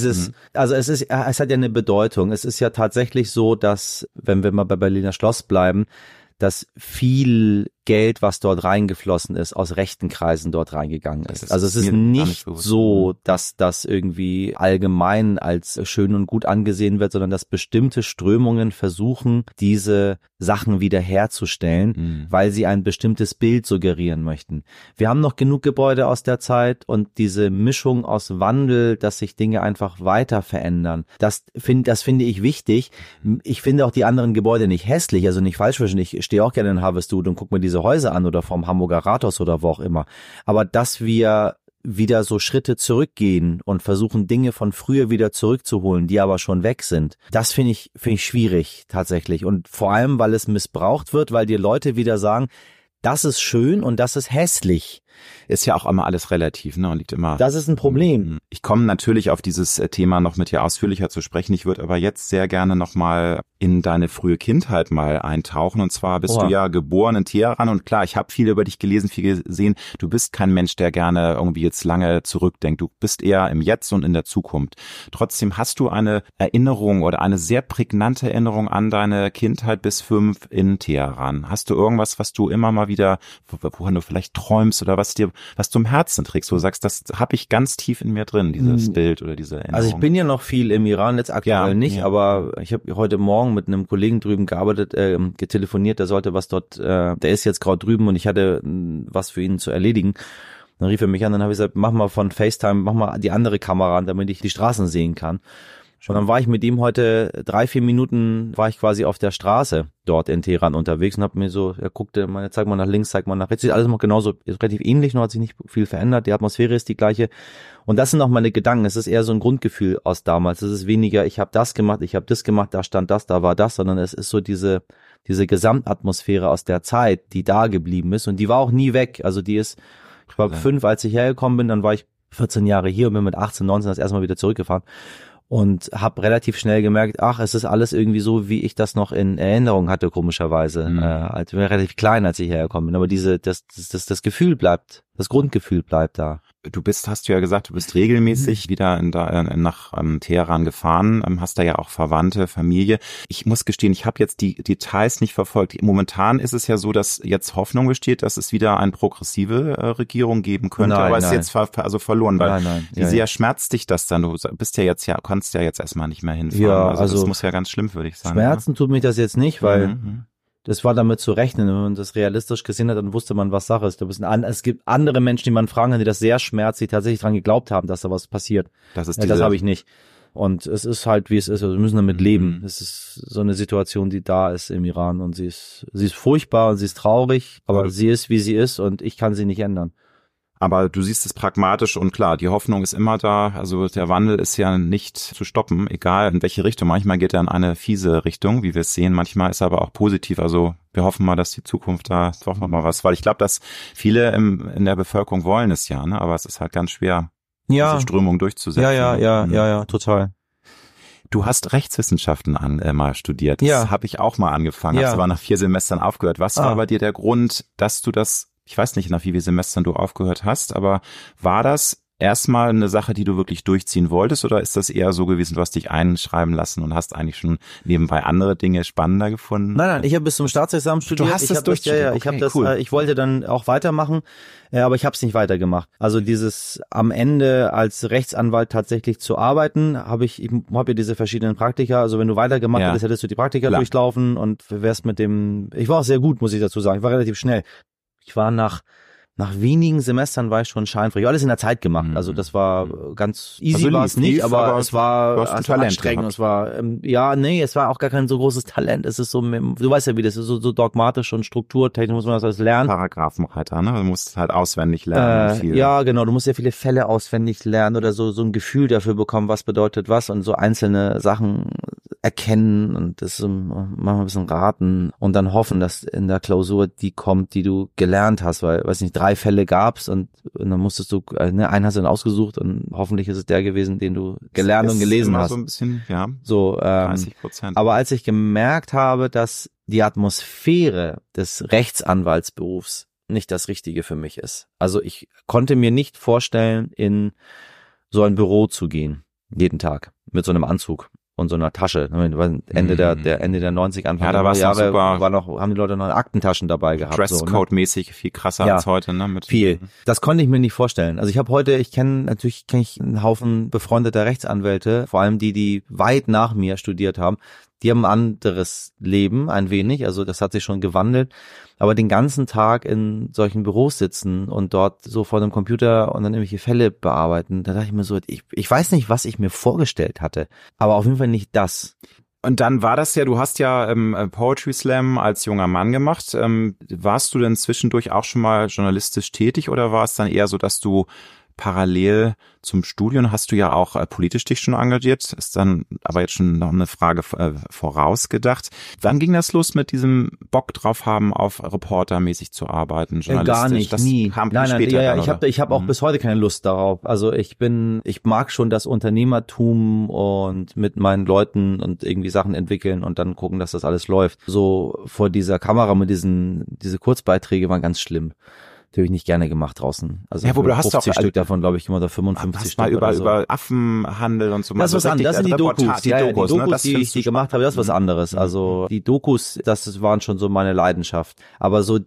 Also es hat ja eine Bedeutung. Es ist ja tatsächlich so, dass, wenn wir mal bei Berliner Schloss bleiben, dass viel Geld, was dort reingeflossen ist, aus rechten Kreisen dort reingegangen ist. Also es ist nicht so, dass das irgendwie allgemein als schön und gut angesehen wird, sondern dass bestimmte Strömungen versuchen, diese Sachen wiederherzustellen, weil sie ein bestimmtes Bild suggerieren möchten. Wir haben noch genug Gebäude aus der Zeit und diese Mischung aus Wandel, dass sich Dinge einfach weiter verändern. Das finde ich wichtig. Ich finde auch die anderen Gebäude nicht hässlich, also nicht falsch verstehen. Ich stehe auch gerne in Harvestehude und gucke mir diese Häuser an oder vom Hamburger Rathaus oder wo auch immer. Aber dass wir wieder so Schritte zurückgehen und versuchen, Dinge von früher wieder zurückzuholen, die aber schon weg sind, das finde ich schwierig tatsächlich. Und vor allem, weil es missbraucht wird, weil die Leute wieder sagen, das ist schön und das ist hässlich. Ist ja auch immer alles relativ, ne? Und liegt immer. Das ist ein Problem. Ich komme natürlich auf dieses Thema noch mit dir ausführlicher zu sprechen. Ich würde aber jetzt sehr gerne nochmal in deine frühe Kindheit mal eintauchen. Und zwar bist du ja geboren in Teheran. Und klar, ich habe viel über dich gelesen, viel gesehen. Du bist kein Mensch, der gerne irgendwie jetzt lange zurückdenkt. Du bist eher im Jetzt und in der Zukunft. Trotzdem hast du eine Erinnerung oder eine sehr prägnante Erinnerung an deine Kindheit bis 5 in Teheran. Hast du irgendwas, was du immer mal wieder, woran du vielleicht träumst oder was du im Herzen trägst, wo du sagst, das habe ich ganz tief in mir drin, dieses Bild oder diese Erinnerung? Also ich bin ja noch viel im Iran, jetzt aktuell nicht, aber ich habe heute Morgen mit einem Kollegen drüben gearbeitet, getelefoniert, der sollte was dort, der ist jetzt gerade drüben und ich hatte was für ihn zu erledigen. Dann rief er mich an, dann habe ich gesagt, mach mal von FaceTime, mach mal die andere Kamera an, damit ich die Straßen sehen kann. Und dann war ich mit ihm heute 3-4 Minuten, war ich quasi auf der Straße dort in Teheran unterwegs und habe mir so, er guckte, zeig mal nach links, zeig mal nach rechts, sieht alles noch genauso, ist relativ ähnlich, nur hat sich nicht viel verändert, die Atmosphäre ist die gleiche. Und das sind auch meine Gedanken, es ist eher so ein Grundgefühl aus damals, es ist weniger, ich habe das gemacht, ich habe das gemacht, da stand das, da war das, sondern es ist so diese Gesamtatmosphäre aus der Zeit, die da geblieben ist und die war auch nie weg, also die ist, ich war 5, als ich hergekommen bin, dann war ich 14 Jahre hier und bin mit 18, 19 das erste Mal wieder zurückgefahren. Und habe relativ schnell gemerkt, es ist alles irgendwie so, wie ich das noch in Erinnerung hatte, komischerweise. Ich war relativ klein, als ich hergekommen bin. Aber das Gefühl bleibt, das Grundgefühl bleibt da. Hast du ja gesagt, du bist regelmäßig wieder nach Teheran gefahren, hast da ja auch Verwandte, Familie. Ich muss gestehen, ich habe jetzt die Details nicht verfolgt. Momentan ist es ja so, dass jetzt Hoffnung besteht, dass es wieder eine progressive Regierung geben könnte. Aber es ist jetzt verloren, weil wie sehr schmerzt dich das dann? Du bist kannst ja jetzt erstmal nicht mehr hinfahren. Ja, also das muss ja ganz schlimm, würde ich sagen. Schmerzen tut mich das jetzt nicht, weil das war damit zu rechnen. Wenn man das realistisch gesehen hat, dann wusste man, was Sache ist. Es gibt andere Menschen, die man fragen kann, die das sehr schmerzt, die tatsächlich dran geglaubt haben, dass da was passiert. Das habe ich nicht. Und es ist halt, wie es ist. Also wir müssen damit leben. Es ist so eine Situation, die da ist im Iran. Und sie ist furchtbar und sie ist traurig, aber sie ist, wie sie ist und ich kann sie nicht ändern. Aber du siehst es pragmatisch und klar, die Hoffnung ist immer da. Also der Wandel ist ja nicht zu stoppen, egal in welche Richtung. Manchmal geht er in eine fiese Richtung, wie wir es sehen. Manchmal ist er aber auch positiv. Also wir hoffen mal, dass die Zukunft da doch noch mal was, weil ich glaube, dass viele in der Bevölkerung wollen es ja, ne? Aber es ist halt ganz schwer, diese Strömung durchzusetzen. Ja, total. Du hast Rechtswissenschaften mal studiert. Das habe ich auch mal angefangen, hast aber nach 4 Semestern aufgehört. Was war bei dir der Grund, dass du das, ich weiß nicht, nach wie vielen Semestern du aufgehört hast, aber war das erstmal eine Sache, die du wirklich durchziehen wolltest, oder ist das eher so gewesen, du hast dich einschreiben lassen und hast eigentlich schon nebenbei andere Dinge spannender gefunden? Nein, ich habe bis zum Staatsexamen studiert. Du hast das durchstudiert? Ich wollte dann auch weitermachen, aber ich habe es nicht weitergemacht. Also dieses am Ende als Rechtsanwalt tatsächlich zu arbeiten, ich habe ja diese verschiedenen Praktika, also wenn du weitergemacht hättest, hättest du die Praktika durchlaufen und wärst ich war auch sehr gut, muss ich dazu sagen, ich war relativ schnell. Ich war nach wenigen Semestern war ich schon scheinfrei. Ich habe alles in der Zeit gemacht. Also das war ganz easy, war es nicht, aber es war anstrengend. Es war, es war auch gar kein so großes Talent. Es ist so, du weißt ja, wie das ist, so dogmatisch und strukturtechnisch muss man das alles lernen. Paragraphenreiter, ne? Du musst halt auswendig lernen. Viel. Ja, genau. Du musst ja viele Fälle auswendig lernen oder so ein Gefühl dafür bekommen, was bedeutet was und so einzelne Sachen erkennen und das manchmal ein bisschen raten und dann hoffen, dass in der Klausur die kommt, die du gelernt hast, weil, weiß nicht, 3 Fälle gab's und dann musstest du, einen hast du dann ausgesucht und hoffentlich ist es der gewesen, den du gelernt und gelesen hast. So ein bisschen, ja. So, 30%. Aber als ich gemerkt habe, dass die Atmosphäre des Rechtsanwaltsberufs nicht das Richtige für mich ist. Also ich konnte mir nicht vorstellen, in so ein Büro zu gehen, jeden Tag, mit so einem Anzug und so einer Tasche. Ende der 90, Anfang der Jahre haben die Leute noch Aktentaschen dabei gehabt. Dresscode-mäßig viel krasser als heute, ne? Viel. Das konnte ich mir nicht vorstellen. Also ich kenne einen Haufen befreundeter Rechtsanwälte, vor allem die weit nach mir studiert haben. Die haben ein anderes Leben, ein wenig, also das hat sich schon gewandelt, aber den ganzen Tag in solchen Büros sitzen und dort so vor dem Computer und dann irgendwelche Fälle bearbeiten, da dachte ich mir so, ich weiß nicht, was ich mir vorgestellt hatte, aber auf jeden Fall nicht das. Und dann war das ja, du hast ja Poetry Slam als junger Mann gemacht. Warst du denn zwischendurch auch schon mal journalistisch tätig oder war es dann eher so, dass du parallel zum Studium hast du ja auch politisch dich schon engagiert, ist dann aber jetzt schon noch eine Frage vorausgedacht. Wann ging das los mit diesem Bock drauf haben, auf reportermäßig zu arbeiten, journalistisch? Gar nicht, nie. Nein, ich habe auch bis heute keine Lust darauf. Also ich mag schon das Unternehmertum und mit meinen Leuten und irgendwie Sachen entwickeln und dann gucken, dass das alles läuft. So vor dieser Kamera mit diese Kurzbeiträge waren ganz schlimm. Die habe ich nicht gerne gemacht draußen. Also ja, du hast 50 Stück davon, glaube ich, immer da 55 Stück mal über Affenhandel und so. Das ist was anderes. Das sind die Dokus. Die Dokus, die ich gemacht habe, das ist was anderes. Also die Dokus, das waren schon so meine Leidenschaft. Aber so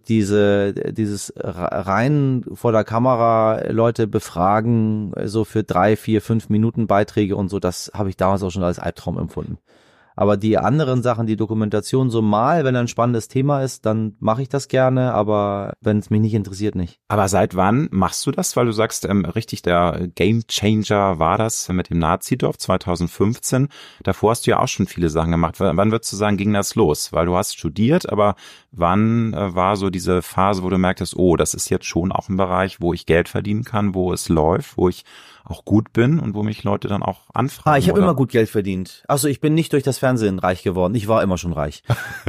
dieses rein vor der Kamera Leute befragen, so für 3, 4, 5 Minuten Beiträge und so, das habe ich damals auch schon als Albtraum empfunden. Aber die anderen Sachen, die Dokumentation so mal, wenn ein spannendes Thema ist, dann mache ich das gerne, aber wenn es mich nicht interessiert, nicht. Aber seit wann machst du das? Weil du sagst, richtig, der Game Changer war das mit dem Nazidorf 2015. Davor hast du ja auch schon viele Sachen gemacht. Wann würdest du sagen, ging das los? Weil du hast studiert, aber wann war so diese Phase, wo du merktest, oh, das ist jetzt schon auch ein Bereich, wo ich Geld verdienen kann, wo es läuft, wo ich auch gut bin und wo mich Leute dann auch anfragen. Ich habe immer gut Geld verdient. Also ich bin nicht durch das Fernsehen reich geworden. Ich war immer schon reich.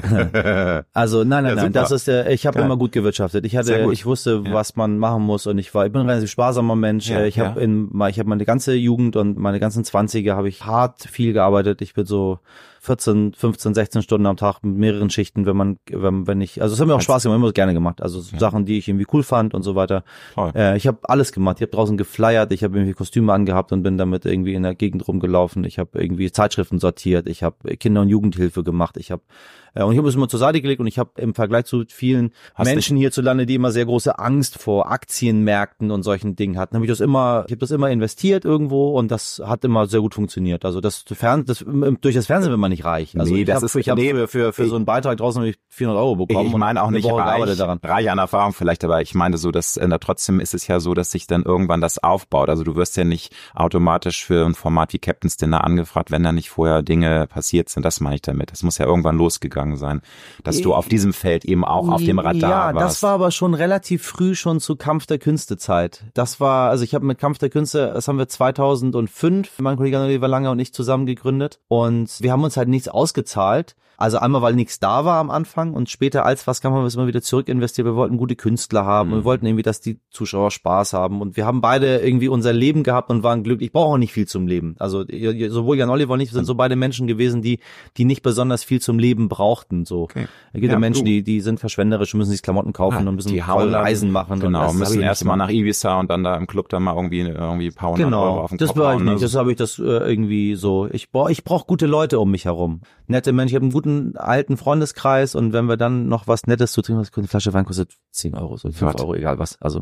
Also nein. Das ist ich habe immer gut gewirtschaftet. Ich wusste, was man machen muss und ich bin ein relativ sparsamer Mensch. Ich habe meine ganze Jugend und meine ganzen 20er habe ich hart viel gearbeitet. Ich bin so 14, 15, 16 Stunden am Tag mit mehreren Schichten, also es hat mir auch Spaß gemacht, immer gerne gemacht. Also Sachen, die ich irgendwie cool fand und so weiter. Ich habe alles gemacht. Ich habe draußen geflyert, ich habe irgendwie Kostüme angehabt und bin damit irgendwie in der Gegend rumgelaufen. Ich habe irgendwie Zeitschriften sortiert, ich habe Kinder- und Jugendhilfe gemacht, ich habe es immer zur Seite gelegt und ich habe im Vergleich zu vielen Menschen hierzulande, die immer sehr große Angst vor Aktienmärkten und solchen Dingen hatten, ich habe das immer investiert irgendwo und das hat immer sehr gut funktioniert. Also durch das Fernsehen wird man nicht reich. Also ich habe für so einen Beitrag draußen 400 € bekommen. Ich meine auch nicht reich an Erfahrung vielleicht, aber ich meine so, dass trotzdem ist es ja so, dass sich dann irgendwann das aufbaut. Also du wirst ja nicht automatisch für ein Format wie Captain's Dinner angefragt, wenn da nicht vorher Dinge passiert sind. Das meine ich damit. Das muss ja irgendwann losgegangen sein, dass du auf diesem Feld eben auch auf dem Radar warst. Ja, das war aber schon relativ früh schon zu Kampf der Künste Zeit. Ich habe mit Kampf der Künste, das haben wir 2005, mein Kollege Oliver Lange und ich zusammen gegründet und wir haben uns halt hat nichts ausgezahlt. Also einmal, weil nichts da war am Anfang und später als was kann man das immer wieder zurückinvestieren. Wir wollten gute Künstler haben und wir wollten irgendwie, dass die Zuschauer Spaß haben und wir haben beide irgendwie unser Leben gehabt und waren glücklich. Ich brauche auch nicht viel zum Leben. Also sowohl Jan Oliver und ich sind so beide Menschen gewesen, die nicht besonders viel zum Leben brauchten. So. Okay. Es gibt ja Menschen, die sind verschwenderisch und müssen sich Klamotten kaufen und müssen voll Reisen machen. Genau, und müssen erst mal nach Ibiza und dann da im Club dann mal irgendwie ein paar hundert Euro auf den Kopf hauen. Genau, das habe ich das irgendwie so. Ich brauch gute Leute um mich herum. Nette Menschen. Ich habe einen guten alten Freundeskreis und wenn wir dann noch was Nettes zu trinken, eine Flasche Wein kostet 10 Euro, so 5 Euro, egal was. Also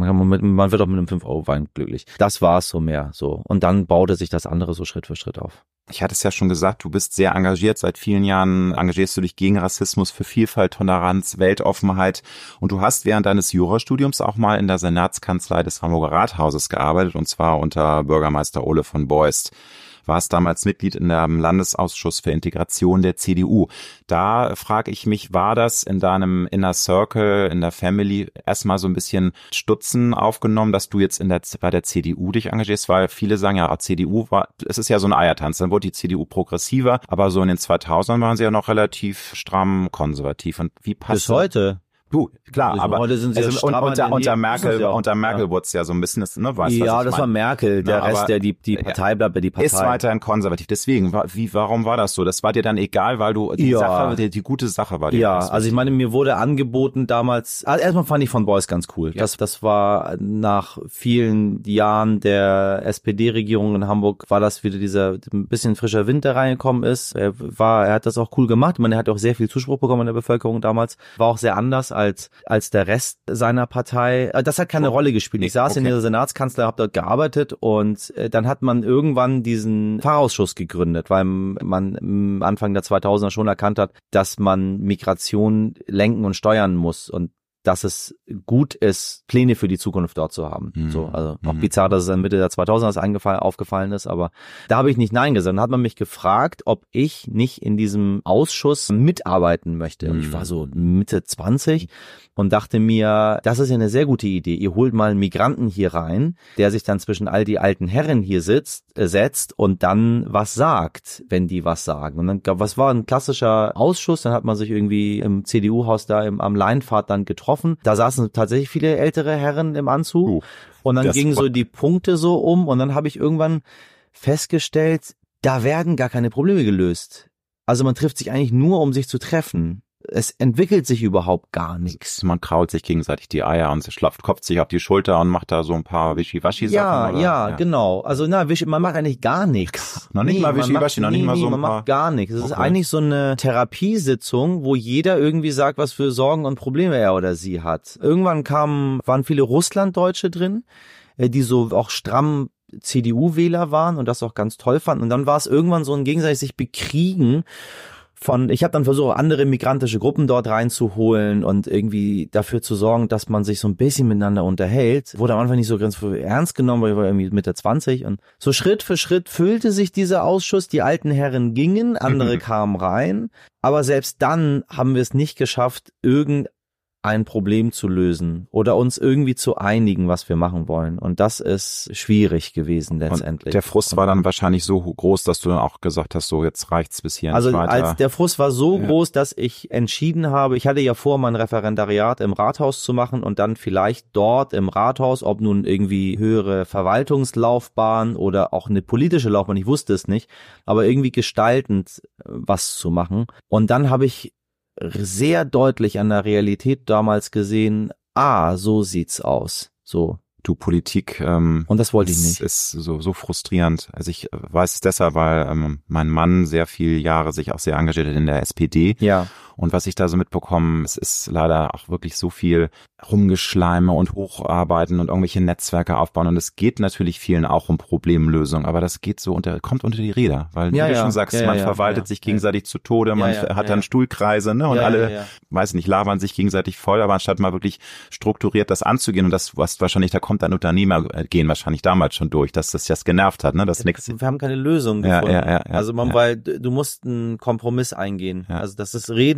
man wird auch mit einem 5 Euro Wein glücklich. Das war es so mehr so. Und dann baute sich das andere so Schritt für Schritt auf. Ich hatte es ja schon gesagt, du bist sehr engagiert. Seit vielen Jahren engagierst du dich gegen Rassismus, für Vielfalt, Toleranz, Weltoffenheit. Und du hast während deines Jurastudiums auch mal in der Senatskanzlei des Hamburger Rathauses gearbeitet, und zwar unter Bürgermeister Ole von Beust. Warst damals Mitglied in dem Landesausschuss für Integration der CDU. Da frage ich mich, war das in deinem Inner Circle, in der Family erstmal so ein bisschen Stutzen aufgenommen, dass du jetzt bei der CDU dich engagierst? Weil viele sagen ja, CDU es ist ja so ein Eiertanz, dann wurde die CDU progressiver, aber so in den 2000ern waren sie ja noch relativ stramm konservativ. Und wie passt bis heute? Du, klar, aber heute sind sie unter Merkel wurde es ja so ein bisschen, ne, weißt du, das war Merkel, der Rest, der die Partei bleibt, die Partei. Ist weiterhin konservativ. Deswegen, warum war das so? Das war dir dann egal, weil du die gute Sache war dir. Ja, also ich meine, mir wurde angeboten damals, also erstmal fand ich von Beust ganz cool. Ja. Das war nach vielen Jahren der SPD-Regierung in Hamburg, war das wieder dieser ein bisschen frischer Wind, der reingekommen ist. Er hat das auch cool gemacht. Er hat auch sehr viel Zuspruch bekommen in der Bevölkerung damals. War auch sehr anders als der Rest seiner Partei. Das hat keine Rolle gespielt. Ich saß in der Senatskanzlei, habe dort gearbeitet und dann hat man irgendwann diesen Fachausschuss gegründet, weil man Anfang der 2000er schon erkannt hat, dass man Migration lenken und steuern muss und dass es gut ist, Pläne für die Zukunft dort zu haben. So, also auch bizarr, dass es in Mitte der 2000er aufgefallen ist, aber da habe ich nicht Nein gesagt. Dann hat man mich gefragt, ob ich nicht in diesem Ausschuss mitarbeiten möchte. Und ich war so Mitte 20 und dachte mir, das ist ja eine sehr gute Idee. Ihr holt mal einen Migranten hier rein, der sich dann zwischen all die alten Herren hier setzt und dann was sagt, wenn die was sagen. Und dann, was war ein klassischer Ausschuss? Dann hat man sich irgendwie im CDU-Haus da am Leinpfad dann getroffen. Da saßen tatsächlich viele ältere Herren im Anzug und dann gingen so die Punkte so um und dann habe ich irgendwann festgestellt, da werden gar keine Probleme gelöst. Also man trifft sich eigentlich nur, um sich zu treffen. Es entwickelt sich überhaupt gar nichts. Man krault sich gegenseitig die Eier und klopft sich auf die Schulter und macht da so ein paar Wischiwaschi-Sachen. Ja, genau. Also man macht eigentlich gar nichts. Noch nicht mal Wischiwaschi, noch nicht mal so ein paar. Man macht gar nichts. Es ist eigentlich so eine Therapiesitzung, wo jeder irgendwie sagt, was für Sorgen und Probleme er oder sie hat. Irgendwann waren viele Russlanddeutsche drin, die so auch stramm CDU-Wähler waren und das auch ganz toll fanden. Und dann war es irgendwann so ein gegenseitig sich bekriegen ich habe dann versucht, andere migrantische Gruppen dort reinzuholen und irgendwie dafür zu sorgen, dass man sich so ein bisschen miteinander unterhält. Wurde am Anfang nicht so ganz ernst genommen, weil ich war irgendwie Mitte 20 und so Schritt für Schritt füllte sich dieser Ausschuss. Die alten Herren gingen, andere kamen rein, aber selbst dann haben wir es nicht geschafft, ein Problem zu lösen oder uns irgendwie zu einigen, was wir machen wollen. Und das ist schwierig gewesen letztendlich. Und der Frust war dann wahrscheinlich so groß, dass du dann auch gesagt hast, so jetzt reicht's bis hier nicht weiter. Also der Frust war so groß, dass ich entschieden habe, ich hatte ja vor, mein Referendariat im Rathaus zu machen und dann vielleicht dort im Rathaus, ob nun irgendwie höhere Verwaltungslaufbahn oder auch eine politische Laufbahn, ich wusste es nicht, aber irgendwie gestaltend was zu machen. Und dann habe ich sehr deutlich an der Realität damals gesehen, so sieht's aus. So. Du, Politik, und das wollte ich nicht. Ist so frustrierend. Also ich weiß es deshalb, weil mein Mann sehr viele Jahre sich auch sehr engagiert hat in der SPD. Ja. Und was ich da so mitbekomme, es ist leider auch wirklich so viel Rumgeschleime und Hocharbeiten und irgendwelche Netzwerke aufbauen. Und es geht natürlich vielen auch um Problemlösung, aber das geht kommt unter die Räder. Weil wie du schon sagst, man verwaltet sich gegenseitig zu Tode, man hat dann Stuhlkreise, ne? Und alle, weiß nicht, labern sich gegenseitig voll, aber anstatt mal wirklich strukturiert das anzugehen und das, was wahrscheinlich, da kommt ein Unternehmer gehen wahrscheinlich damals schon durch, dass das genervt hat, ne? Das nix. Wir haben keine Lösung gefunden. Also weil du musst einen Kompromiss eingehen. Ja. Also das ist Reden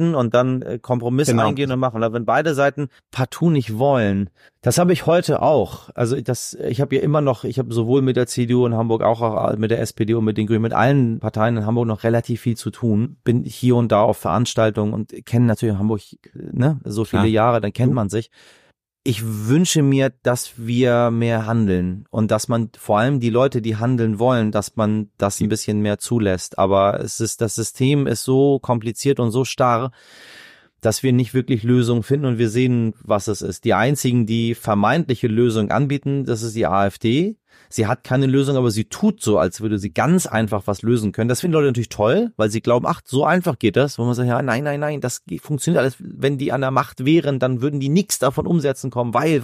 reden und dann Kompromisse eingehen und machen. Aber wenn beide Seiten partout nicht wollen, das habe ich heute auch. Also ich habe ja immer noch, ich habe sowohl mit der CDU in Hamburg, auch mit der SPD und mit den Grünen, mit allen Parteien in Hamburg noch relativ viel zu tun. Bin hier und da auf Veranstaltungen und kenne natürlich Hamburg, ne, so viele Jahre, dann kennt man sich. Ich wünsche mir, dass wir mehr handeln und dass man vor allem die Leute, die handeln wollen, dass man das ein bisschen mehr zulässt. Aber das System ist so kompliziert und so starr, dass wir nicht wirklich Lösungen finden und wir sehen, was es ist. Die einzigen, die vermeintliche Lösung anbieten, das ist die AfD. Sie hat keine Lösung, aber sie tut so, als würde sie ganz einfach was lösen können. Das finden Leute natürlich toll, weil sie glauben, ach, so einfach geht das. Wo man sagt, ja, nein, das funktioniert alles. Wenn die an der Macht wären, dann würden die nichts davon umsetzen kommen, weil.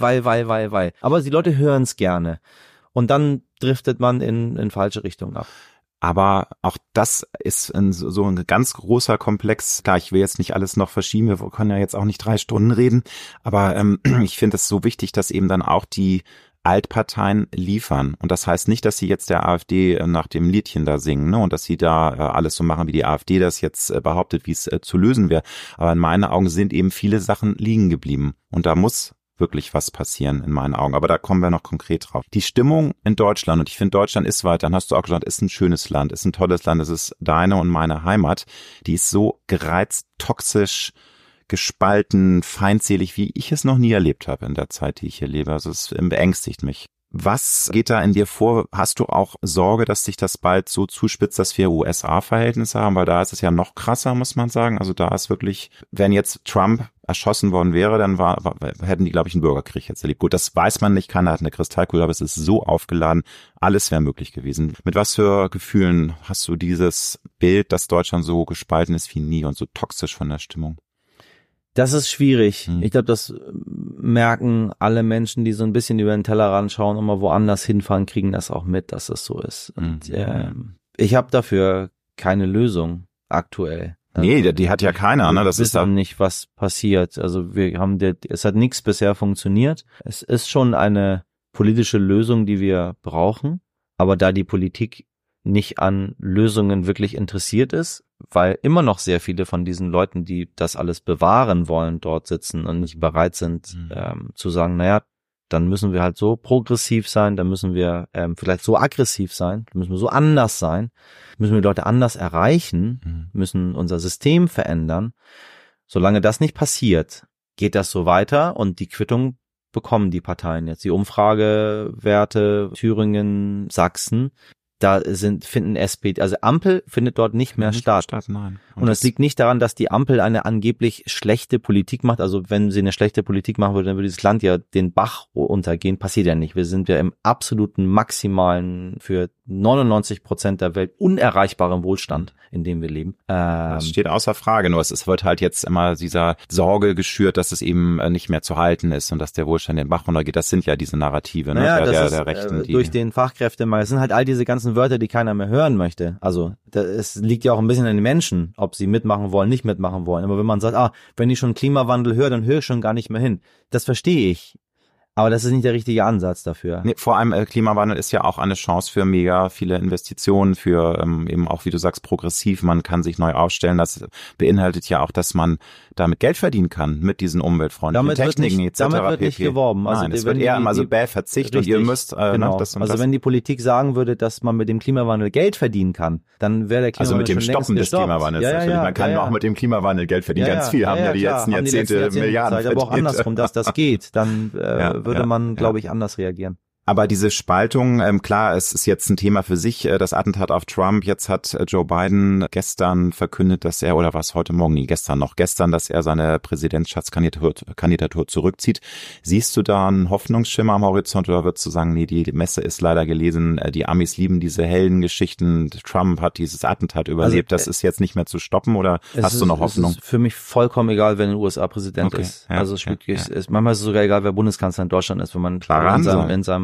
Aber die Leute hören es gerne. Und dann driftet man in falsche Richtungen ab. Aber auch das ist so ein ganz großer Komplex. Klar, ich will jetzt nicht alles noch verschieben, wir können ja jetzt auch nicht 3 Stunden reden, aber ich finde es so wichtig, dass eben dann auch die Altparteien liefern. Und das heißt nicht, dass sie jetzt der AfD nach dem Liedchen da singen, ne, und dass sie da alles so machen, wie die AfD das jetzt behauptet, wie es zu lösen wäre. Aber in meinen Augen sind eben viele Sachen liegen geblieben. Und da muss wirklich was passieren in meinen Augen. Aber da kommen wir noch konkret drauf. Die Stimmung in Deutschland, und ich finde, Deutschland ist weiter, dann hast du auch gesagt, ist ein schönes Land, ist ein tolles Land, es ist deine und meine Heimat, die ist so gereizt, toxisch, gespalten, feindselig, wie ich es noch nie erlebt habe in der Zeit, die ich hier lebe. Also es beängstigt mich. Was geht da in dir vor? Hast du auch Sorge, dass sich das bald so zuspitzt, dass wir USA-Verhältnisse haben? Weil da ist es ja noch krasser, muss man sagen. Also da ist wirklich, wenn jetzt Trump erschossen worden wäre, dann hätten die, glaube ich, einen Bürgerkrieg jetzt erlebt. Gut, das weiß man nicht, keiner hat eine Kristallkugel, aber es ist so aufgeladen, alles wäre möglich gewesen. Mit was für Gefühlen hast du dieses Bild, dass Deutschland so gespalten ist wie nie und so toxisch von der Stimmung? Das ist schwierig. Ich glaube, das merken alle Menschen, die so ein bisschen über den Tellerrand schauen und mal woanders hinfahren, kriegen das auch mit, dass es so ist. Und ich habe dafür keine Lösung aktuell. Nee, die hat ja keiner, ne? Das ist dann nicht, was passiert. Also es hat nichts bisher funktioniert. Es ist schon eine politische Lösung, die wir brauchen. Aber da die Politik nicht an Lösungen wirklich interessiert ist, weil immer noch sehr viele von diesen Leuten, die das alles bewahren wollen, dort sitzen und nicht bereit sind, zu sagen, naja, dann müssen wir halt so progressiv sein, dann müssen wir vielleicht so aggressiv sein, dann müssen wir so anders sein, müssen wir die Leute anders erreichen, müssen unser System verändern. Solange das nicht passiert, geht das so weiter und die Quittung bekommen die Parteien jetzt. Die Umfragewerte, Thüringen, Sachsen, da finden SPD, also Ampel findet dort nicht mehr statt. Nein. Und es liegt nicht daran, dass die Ampel eine angeblich schlechte Politik macht. Also wenn sie eine schlechte Politik machen würde, dann würde dieses Land ja den Bach untergehen. Passiert ja nicht. Wir sind ja im absoluten maximalen, für 99% der Welt unerreichbaren Wohlstand, in dem wir leben. Das steht außer Frage. Nur es wird halt jetzt immer dieser Sorge geschürt, dass es eben nicht mehr zu halten ist und dass der Wohlstand den Bach runtergeht. Das sind ja diese Narrative, ne? Naja, der Rechten. Durch den Fachkräftemangel. Es sind halt all diese ganzen Wörter, die keiner mehr hören möchte. Also es liegt ja auch ein bisschen an den Menschen, ob sie mitmachen wollen, nicht mitmachen wollen. Aber wenn man sagt, wenn ich schon Klimawandel höre, dann höre ich schon gar nicht mehr hin. Das verstehe ich. Aber das ist nicht der richtige Ansatz dafür. Nee, vor allem Klimawandel ist ja auch eine Chance für mega viele Investitionen, für eben auch, wie du sagst, progressiv. Man kann sich neu aufstellen. Das beinhaltet ja auch, dass man damit Geld verdienen kann mit diesen umweltfreundlichen Techniken etc. Damit wird nicht geworben. Also es wird eher immer so Verzicht und ihr müsst genau. das und also das. Wenn die Politik sagen würde, dass man mit dem Klimawandel Geld verdienen kann, dann wäre der Klimawandel also mit dem schon Stoppen des Klimawandels natürlich. Man kann auch mit dem Klimawandel Geld verdienen. Ganz viel haben ja die letzten Jahrzehnte Milliarden verdient. Aber auch andersrum, dass das geht, dann würde man, glaube ich, anders reagieren. Aber diese Spaltung, klar, es ist jetzt ein Thema für sich, das Attentat auf Trump. Jetzt hat Joe Biden gestern verkündet, dass er, oder was heute Morgen, gestern, dass er seine Präsidentschaftskandidatur zurückzieht. Siehst du da einen Hoffnungsschimmer am Horizont oder würdest du sagen, nee, die Messe ist leider gelesen, die Amis lieben diese Heldengeschichten, Trump hat dieses Attentat überlebt, das ist jetzt nicht mehr zu stoppen oder hast du noch Hoffnung? Es ist für mich vollkommen egal, wer in den USA Präsident ist. Ja, also manchmal ist es sogar egal, wer Bundeskanzler in Deutschland ist, wenn man in seinem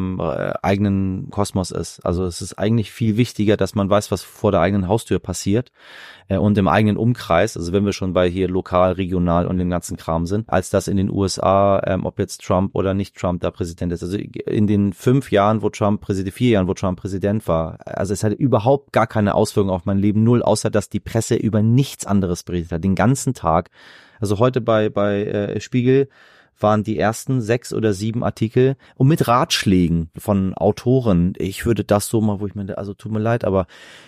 seinem eigenen Kosmos ist. Also es ist eigentlich viel wichtiger, dass man weiß, was vor der eigenen Haustür passiert und im eigenen Umkreis, also wenn wir schon bei hier lokal, regional und dem ganzen Kram sind, als das in den USA, ob jetzt Trump oder nicht Trump da Präsident ist. Also in den 4 Jahren, wo Trump Präsident war, also es hatte überhaupt gar keine Auswirkungen auf mein Leben, null, außer dass die Presse über nichts anderes berichtet hat, den ganzen Tag. Also heute bei Spiegel waren die ersten 6 oder 7 Artikel und mit Ratschlägen von Autoren. Ich würde das so mal, wo ich mir, also tut mir leid, aber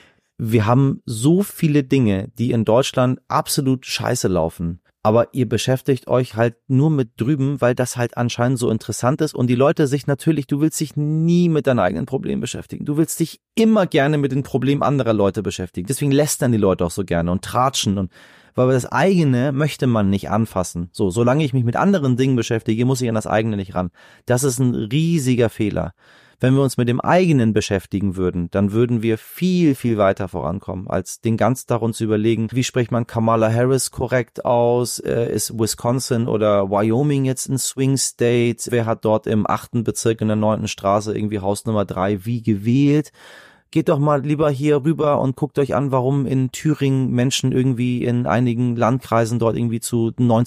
wir haben so viele Dinge, die in Deutschland absolut scheiße laufen. Aber ihr beschäftigt euch halt nur mit drüben, weil das halt anscheinend so interessant ist und die Leute sich natürlich, du willst dich nie mit deinen eigenen Problemen beschäftigen. Du willst dich immer gerne mit den Problemen anderer Leute beschäftigen. Deswegen lästern die Leute auch so gerne und tratschen und weil das eigene möchte man nicht anfassen. So, solange ich mich mit anderen Dingen beschäftige, muss ich an das eigene nicht ran. Das ist ein riesiger Fehler. Wenn wir uns mit dem eigenen beschäftigen würden, dann würden wir viel, viel weiter vorankommen, als den ganzen Tag uns überlegen, wie spricht man Kamala Harris korrekt aus, ist Wisconsin oder Wyoming jetzt ein Swing State, wer hat dort im 8. Bezirk in der 9. Straße irgendwie Haus Nummer 3 wie gewählt. Geht doch mal lieber hier rüber und guckt euch an, warum in Thüringen Menschen irgendwie in einigen Landkreisen dort irgendwie zu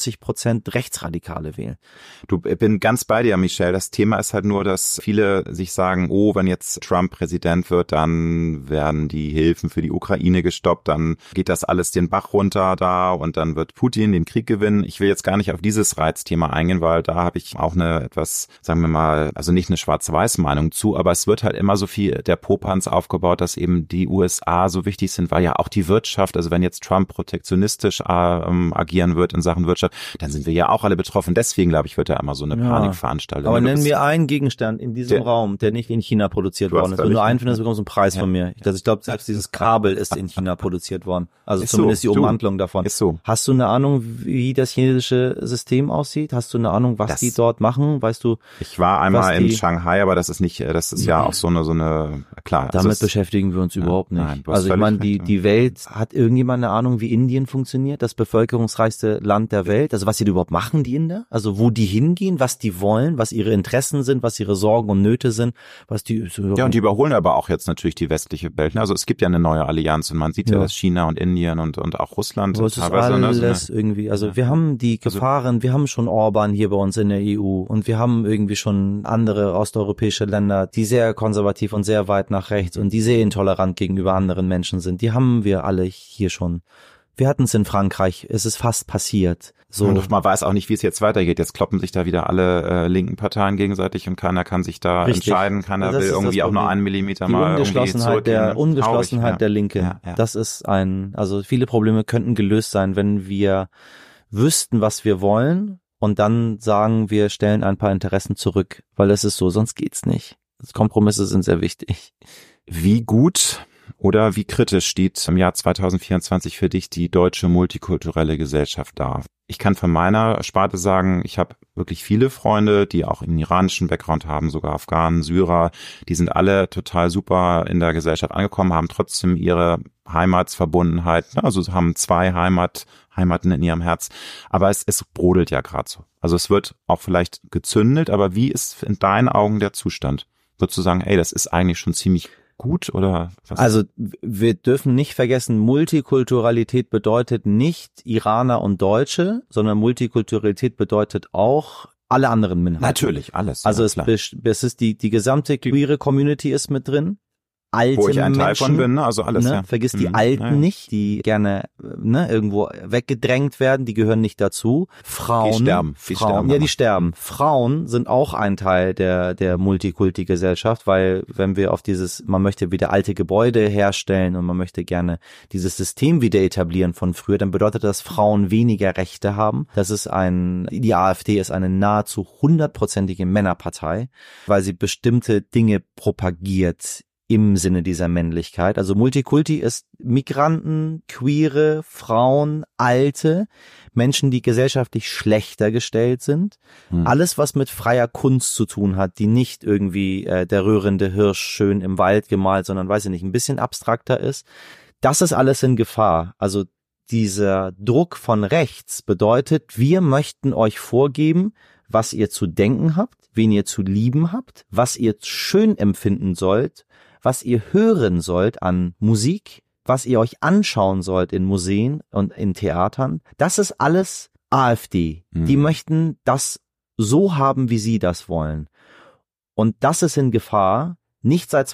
90% Rechtsradikale wählen. Du, bin ganz bei dir, Michel. Das Thema ist halt nur, dass viele sich sagen, oh, wenn jetzt Trump Präsident wird, dann werden die Hilfen für die Ukraine gestoppt, dann geht das alles den Bach runter da und dann wird Putin den Krieg gewinnen. Ich will jetzt gar nicht auf dieses Reizthema eingehen, weil da habe ich auch eine etwas, sagen wir mal, also nicht eine Schwarz-Weiß-Meinung zu, aber es wird halt immer so viel der Popanz aufgebaut, dass eben die USA so wichtig sind, weil ja auch die Wirtschaft, also wenn jetzt Trump protektionistisch agieren wird in Sachen Wirtschaft, dann sind wir ja auch alle betroffen. Deswegen, glaube ich, wird da immer so eine Panikveranstaltung. Aber nennen wir einen Gegenstand in diesem Raum, der nicht in China produziert worden ist. Wenn du einen findest, bekommst du einen Preis von mir. Also ich glaube, selbst dieses Kabel ist in China produziert worden. Also ist zumindest so, die Ummantelung davon. Ist so. Hast du eine Ahnung, wie das chinesische System aussieht? Hast du eine Ahnung, was die dort machen? Weißt du? Ich war einmal in Shanghai, aber das ist nicht, das ist ja auch so eine, klar. Damit beschäftigen wir uns überhaupt nicht. Nein, also ich meine, die Welt, hat irgendjemand eine Ahnung, wie Indien funktioniert? Das bevölkerungsreichste Land der Welt? Also was die überhaupt machen, die Inder? Also wo die hingehen, was die wollen, was ihre Interessen sind, was ihre Sorgen und Nöte sind, was die... Ja, und die überholen aber auch jetzt natürlich die westliche Welt. Also es gibt ja eine neue Allianz und man sieht ja, dass China und Indien und auch Russland... Aber es ist alles irgendwie, also wir haben die Gefahren, wir haben schon Orban hier bei uns in der EU und wir haben irgendwie schon andere osteuropäische Länder, die sehr konservativ und sehr weit nach rechts und die sehr intolerant gegenüber anderen Menschen sind. Die haben wir alle hier schon. Wir hatten es in Frankreich, es ist fast passiert. So. Und man weiß auch nicht, wie es jetzt weitergeht. Jetzt kloppen sich da wieder alle linken Parteien gegenseitig und keiner kann sich da entscheiden. Keiner will irgendwie auch nur 1 Millimeter mal irgendwie zurückgehen. Ungeschlossenheit der Linke. Ja. Das ist also viele Probleme könnten gelöst sein, wenn wir wüssten, was wir wollen und dann sagen, wir stellen ein paar Interessen zurück, weil das ist so, sonst geht's nicht. Kompromisse sind sehr wichtig. Wie gut oder wie kritisch steht im Jahr 2024 für dich die deutsche multikulturelle Gesellschaft da? Ich kann von meiner Sparte sagen, ich habe wirklich viele Freunde, die auch einen iranischen Background haben, sogar Afghanen, Syrer. Die sind alle total super in der Gesellschaft angekommen, haben trotzdem ihre Heimatsverbundenheit, also haben 2 Heimaten in ihrem Herz. Aber es brodelt ja gerade so. Also es wird auch vielleicht gezündelt, aber wie ist in deinen Augen der Zustand? Würdest du sagen, ey, das ist eigentlich schon ziemlich gut oder was? Also wir dürfen nicht vergessen, Multikulturalität bedeutet nicht Iraner und Deutsche, sondern Multikulturalität bedeutet auch alle anderen Minderheiten. Natürlich, alles. Also es ist die gesamte queere Community ist mit drin. Alte wo ich ein Teil Menschen, von bin, also alles. Ne? Vergiss die Alten nicht, die gerne irgendwo weggedrängt werden, die gehören nicht dazu. Frauen, die sterben. Frauen sind auch ein Teil der Multikulti-Gesellschaft, weil wenn wir auf man möchte wieder alte Gebäude herstellen und man möchte gerne dieses System wieder etablieren von früher, dann bedeutet das, Frauen weniger Rechte haben. Die AfD ist eine nahezu 100%ige Männerpartei, weil sie bestimmte Dinge propagiert im Sinne dieser Männlichkeit. Also Multikulti ist Migranten, Queere, Frauen, Alte, Menschen, die gesellschaftlich schlechter gestellt sind. Alles, was mit freier Kunst zu tun hat, die nicht irgendwie der rührende Hirsch schön im Wald gemalt, sondern, weiß ich nicht, ein bisschen abstrakter ist. Das ist alles in Gefahr. Also dieser Druck von rechts bedeutet, wir möchten euch vorgeben, was ihr zu denken habt, wen ihr zu lieben habt, was ihr schön empfinden sollt, was ihr hören sollt an Musik, was ihr euch anschauen sollt in Museen und in Theatern. Das ist alles AfD. Die möchten das so haben, wie sie das wollen. Und das ist in Gefahr, nicht seit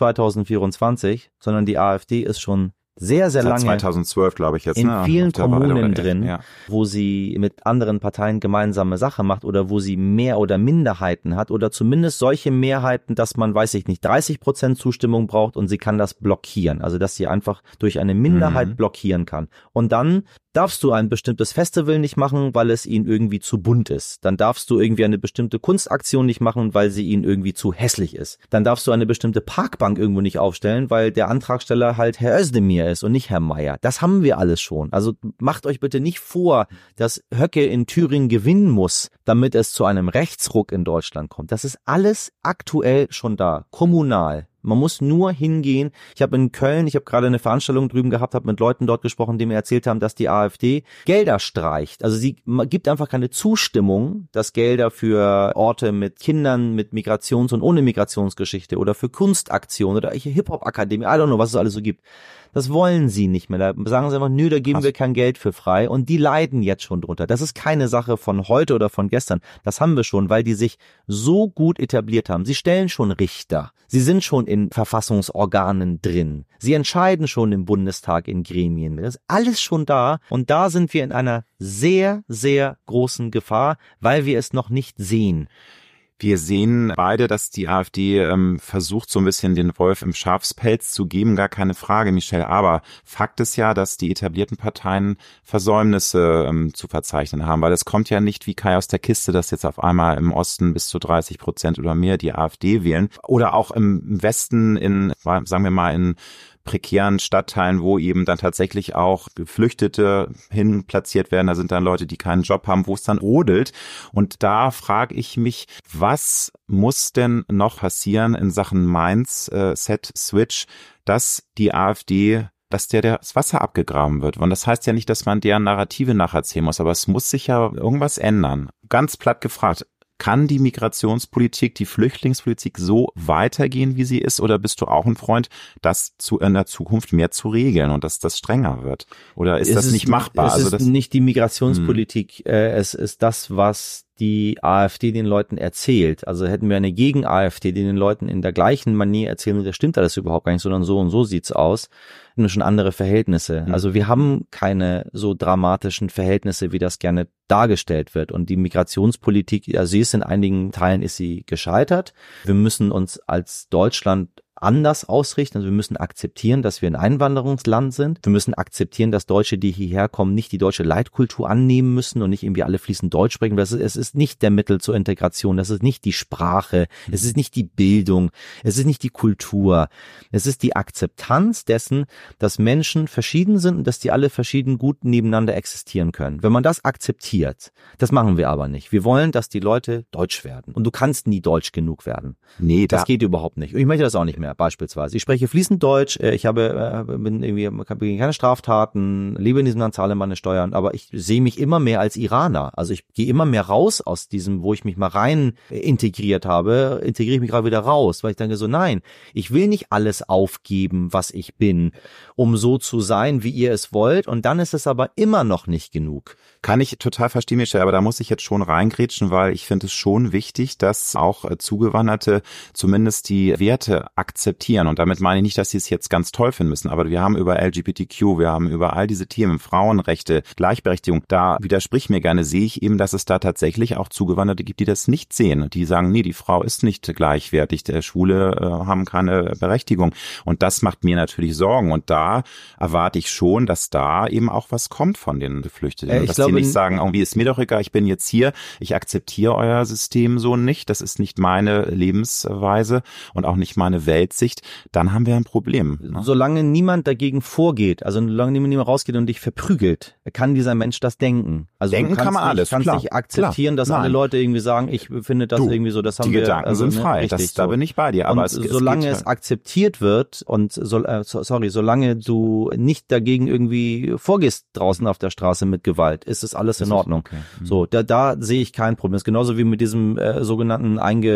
2024, sondern die AfD ist schon sehr, sehr lange 2012, glaube ich jetzt, in vielen Kommunen drin, wo sie mit anderen Parteien gemeinsame Sache macht oder wo sie Mehr- oder Minderheiten hat oder zumindest solche Mehrheiten, dass man, weiß ich nicht, 30% Zustimmung braucht und sie kann das blockieren. Also dass sie einfach durch eine Minderheit blockieren kann. Und dann darfst du ein bestimmtes Festival nicht machen, weil es ihnen irgendwie zu bunt ist. Dann darfst du irgendwie eine bestimmte Kunstaktion nicht machen, weil sie ihnen irgendwie zu hässlich ist. Dann darfst du eine bestimmte Parkbank irgendwo nicht aufstellen, weil der Antragsteller halt Herr Özdemir ist und nicht Herr Meier. Das haben wir alles schon. Also macht euch bitte nicht vor, dass Höcke in Thüringen gewinnen muss, damit es zu einem Rechtsruck in Deutschland kommt. Das ist alles aktuell schon da, kommunal. Man muss nur hingehen. Ich habe in Köln, ich habe gerade eine Veranstaltung drüben gehabt, habe mit Leuten dort gesprochen, die mir erzählt haben, dass die AfD Gelder streicht. Also sie gibt einfach keine Zustimmung, dass Gelder für Orte mit Kindern, mit Migrations- und ohne Migrationsgeschichte oder für Kunstaktionen oder Hip-Hop-Akademie, I don't know, was es alles so gibt. Das wollen sie nicht mehr. Da sagen sie einfach, nö, da geben wir kein Geld für frei. Und die leiden jetzt schon drunter. Das ist keine Sache von heute oder von gestern. Das haben wir schon, weil die sich so gut etabliert haben. Sie stellen schon Richter. Sie sind schon in Verfassungsorganen drin. Sie entscheiden schon im Bundestag in Gremien. Das ist alles schon da. Und da sind wir in einer sehr, sehr großen Gefahr, weil wir es noch nicht sehen. Wir sehen beide, dass die AfD versucht, so ein bisschen den Wolf im Schafspelz zu geben, gar keine Frage, Michel. Aber Fakt ist ja, dass die etablierten Parteien Versäumnisse zu verzeichnen haben, weil es kommt ja nicht wie Kai aus der Kiste, dass jetzt auf einmal im Osten bis zu 30% oder mehr die AfD wählen. Oder auch im Westen sagen wir mal, in prekären Stadtteilen, wo eben dann tatsächlich auch Geflüchtete hin platziert werden. Da sind dann Leute, die keinen Job haben, wo es dann rodelt. Und da frage ich mich, was muss denn noch passieren in Sachen Mindset-Switch, dass die AfD, dass das Wasser abgegraben wird. Und das heißt ja nicht, dass man deren Narrative nacherzählen muss, aber es muss sich ja irgendwas ändern. Ganz platt gefragt. Kann die Migrationspolitik, die Flüchtlingspolitik so weitergehen, wie sie ist? Oder bist du auch ein Freund, das in der Zukunft mehr zu regeln und dass das strenger wird? Oder ist das nicht machbar? Es ist nicht die Migrationspolitik, es ist das, was die AfD den Leuten erzählt. Also hätten wir eine Gegen-AfD, die den Leuten in der gleichen Manier erzählen, das stimmt alles überhaupt gar nicht, sondern so und so sieht's aus, nur schon andere Verhältnisse. Also wir haben keine so dramatischen Verhältnisse, wie das gerne dargestellt wird. Und die Migrationspolitik, also sie ist in einigen Teilen ist sie gescheitert. Wir müssen uns als Deutschland anders ausrichten. Also wir müssen akzeptieren, dass wir ein Einwanderungsland sind. Wir müssen akzeptieren, dass Deutsche, die hierher kommen, nicht die deutsche Leitkultur annehmen müssen und nicht irgendwie alle fließend Deutsch sprechen. Es ist nicht der Mittel zur Integration. Das ist nicht die Sprache. Es ist nicht die Bildung. Es ist nicht die Kultur. Es ist die Akzeptanz dessen, dass Menschen verschieden sind und dass die alle verschieden gut nebeneinander existieren können. Wenn man das akzeptiert, das machen wir aber nicht. Wir wollen, dass die Leute deutsch werden. Und du kannst nie deutsch genug werden. Nee, das geht überhaupt nicht. Und ich möchte das auch nicht mehr. Beispielsweise. Ich spreche fließend Deutsch, ich bin irgendwie keine Straftaten, lebe in diesem Land, zahle meine Steuern, aber ich sehe mich immer mehr als Iraner. Also ich gehe immer mehr raus aus diesem, wo ich mich mal rein integriere ich mich gerade wieder raus, weil ich denke so, nein, ich will nicht alles aufgeben, was ich bin, um so zu sein, wie ihr es wollt, und dann ist es aber immer noch nicht genug. Kann ich total verstehen, Michel, aber da muss ich jetzt schon reingrätschen, weil ich finde es schon wichtig, dass auch Zugewanderte zumindest die Werte akzeptieren. Und damit meine ich nicht, dass sie es jetzt ganz toll finden müssen, aber wir haben über LGBTQ, wir haben über all diese Themen, Frauenrechte, Gleichberechtigung, da widersprich mir gerne, sehe ich eben, dass es da tatsächlich auch Zugewanderte gibt, die das nicht sehen. Die sagen, nee, die Frau ist nicht gleichwertig, der Schwule haben keine Berechtigung. Und das macht mir natürlich Sorgen. Und da erwarte ich schon, dass da eben auch was kommt von den Geflüchteten. Dass die nicht sagen, irgendwie ist mir doch egal, ich bin jetzt hier, ich akzeptiere euer System so nicht, das ist nicht meine Lebensweise und auch nicht meine Welt. Weltsicht, dann haben wir ein Problem. Ne? Solange niemand dagegen vorgeht, also solange niemand rausgeht und dich verprügelt, kann dieser Mensch das denken. Also denken kann man alles. Du kannst nicht akzeptieren, dass alle Leute irgendwie sagen, ich finde das irgendwie so, das haben wir. Die Gedanken sind frei, da bin ich bei dir. Aber solange es akzeptiert wird und solange du nicht dagegen irgendwie vorgehst draußen auf der Straße mit Gewalt, ist es alles in Ordnung. Okay. So, da sehe ich kein Problem. Das ist genauso wie mit diesem sogenannten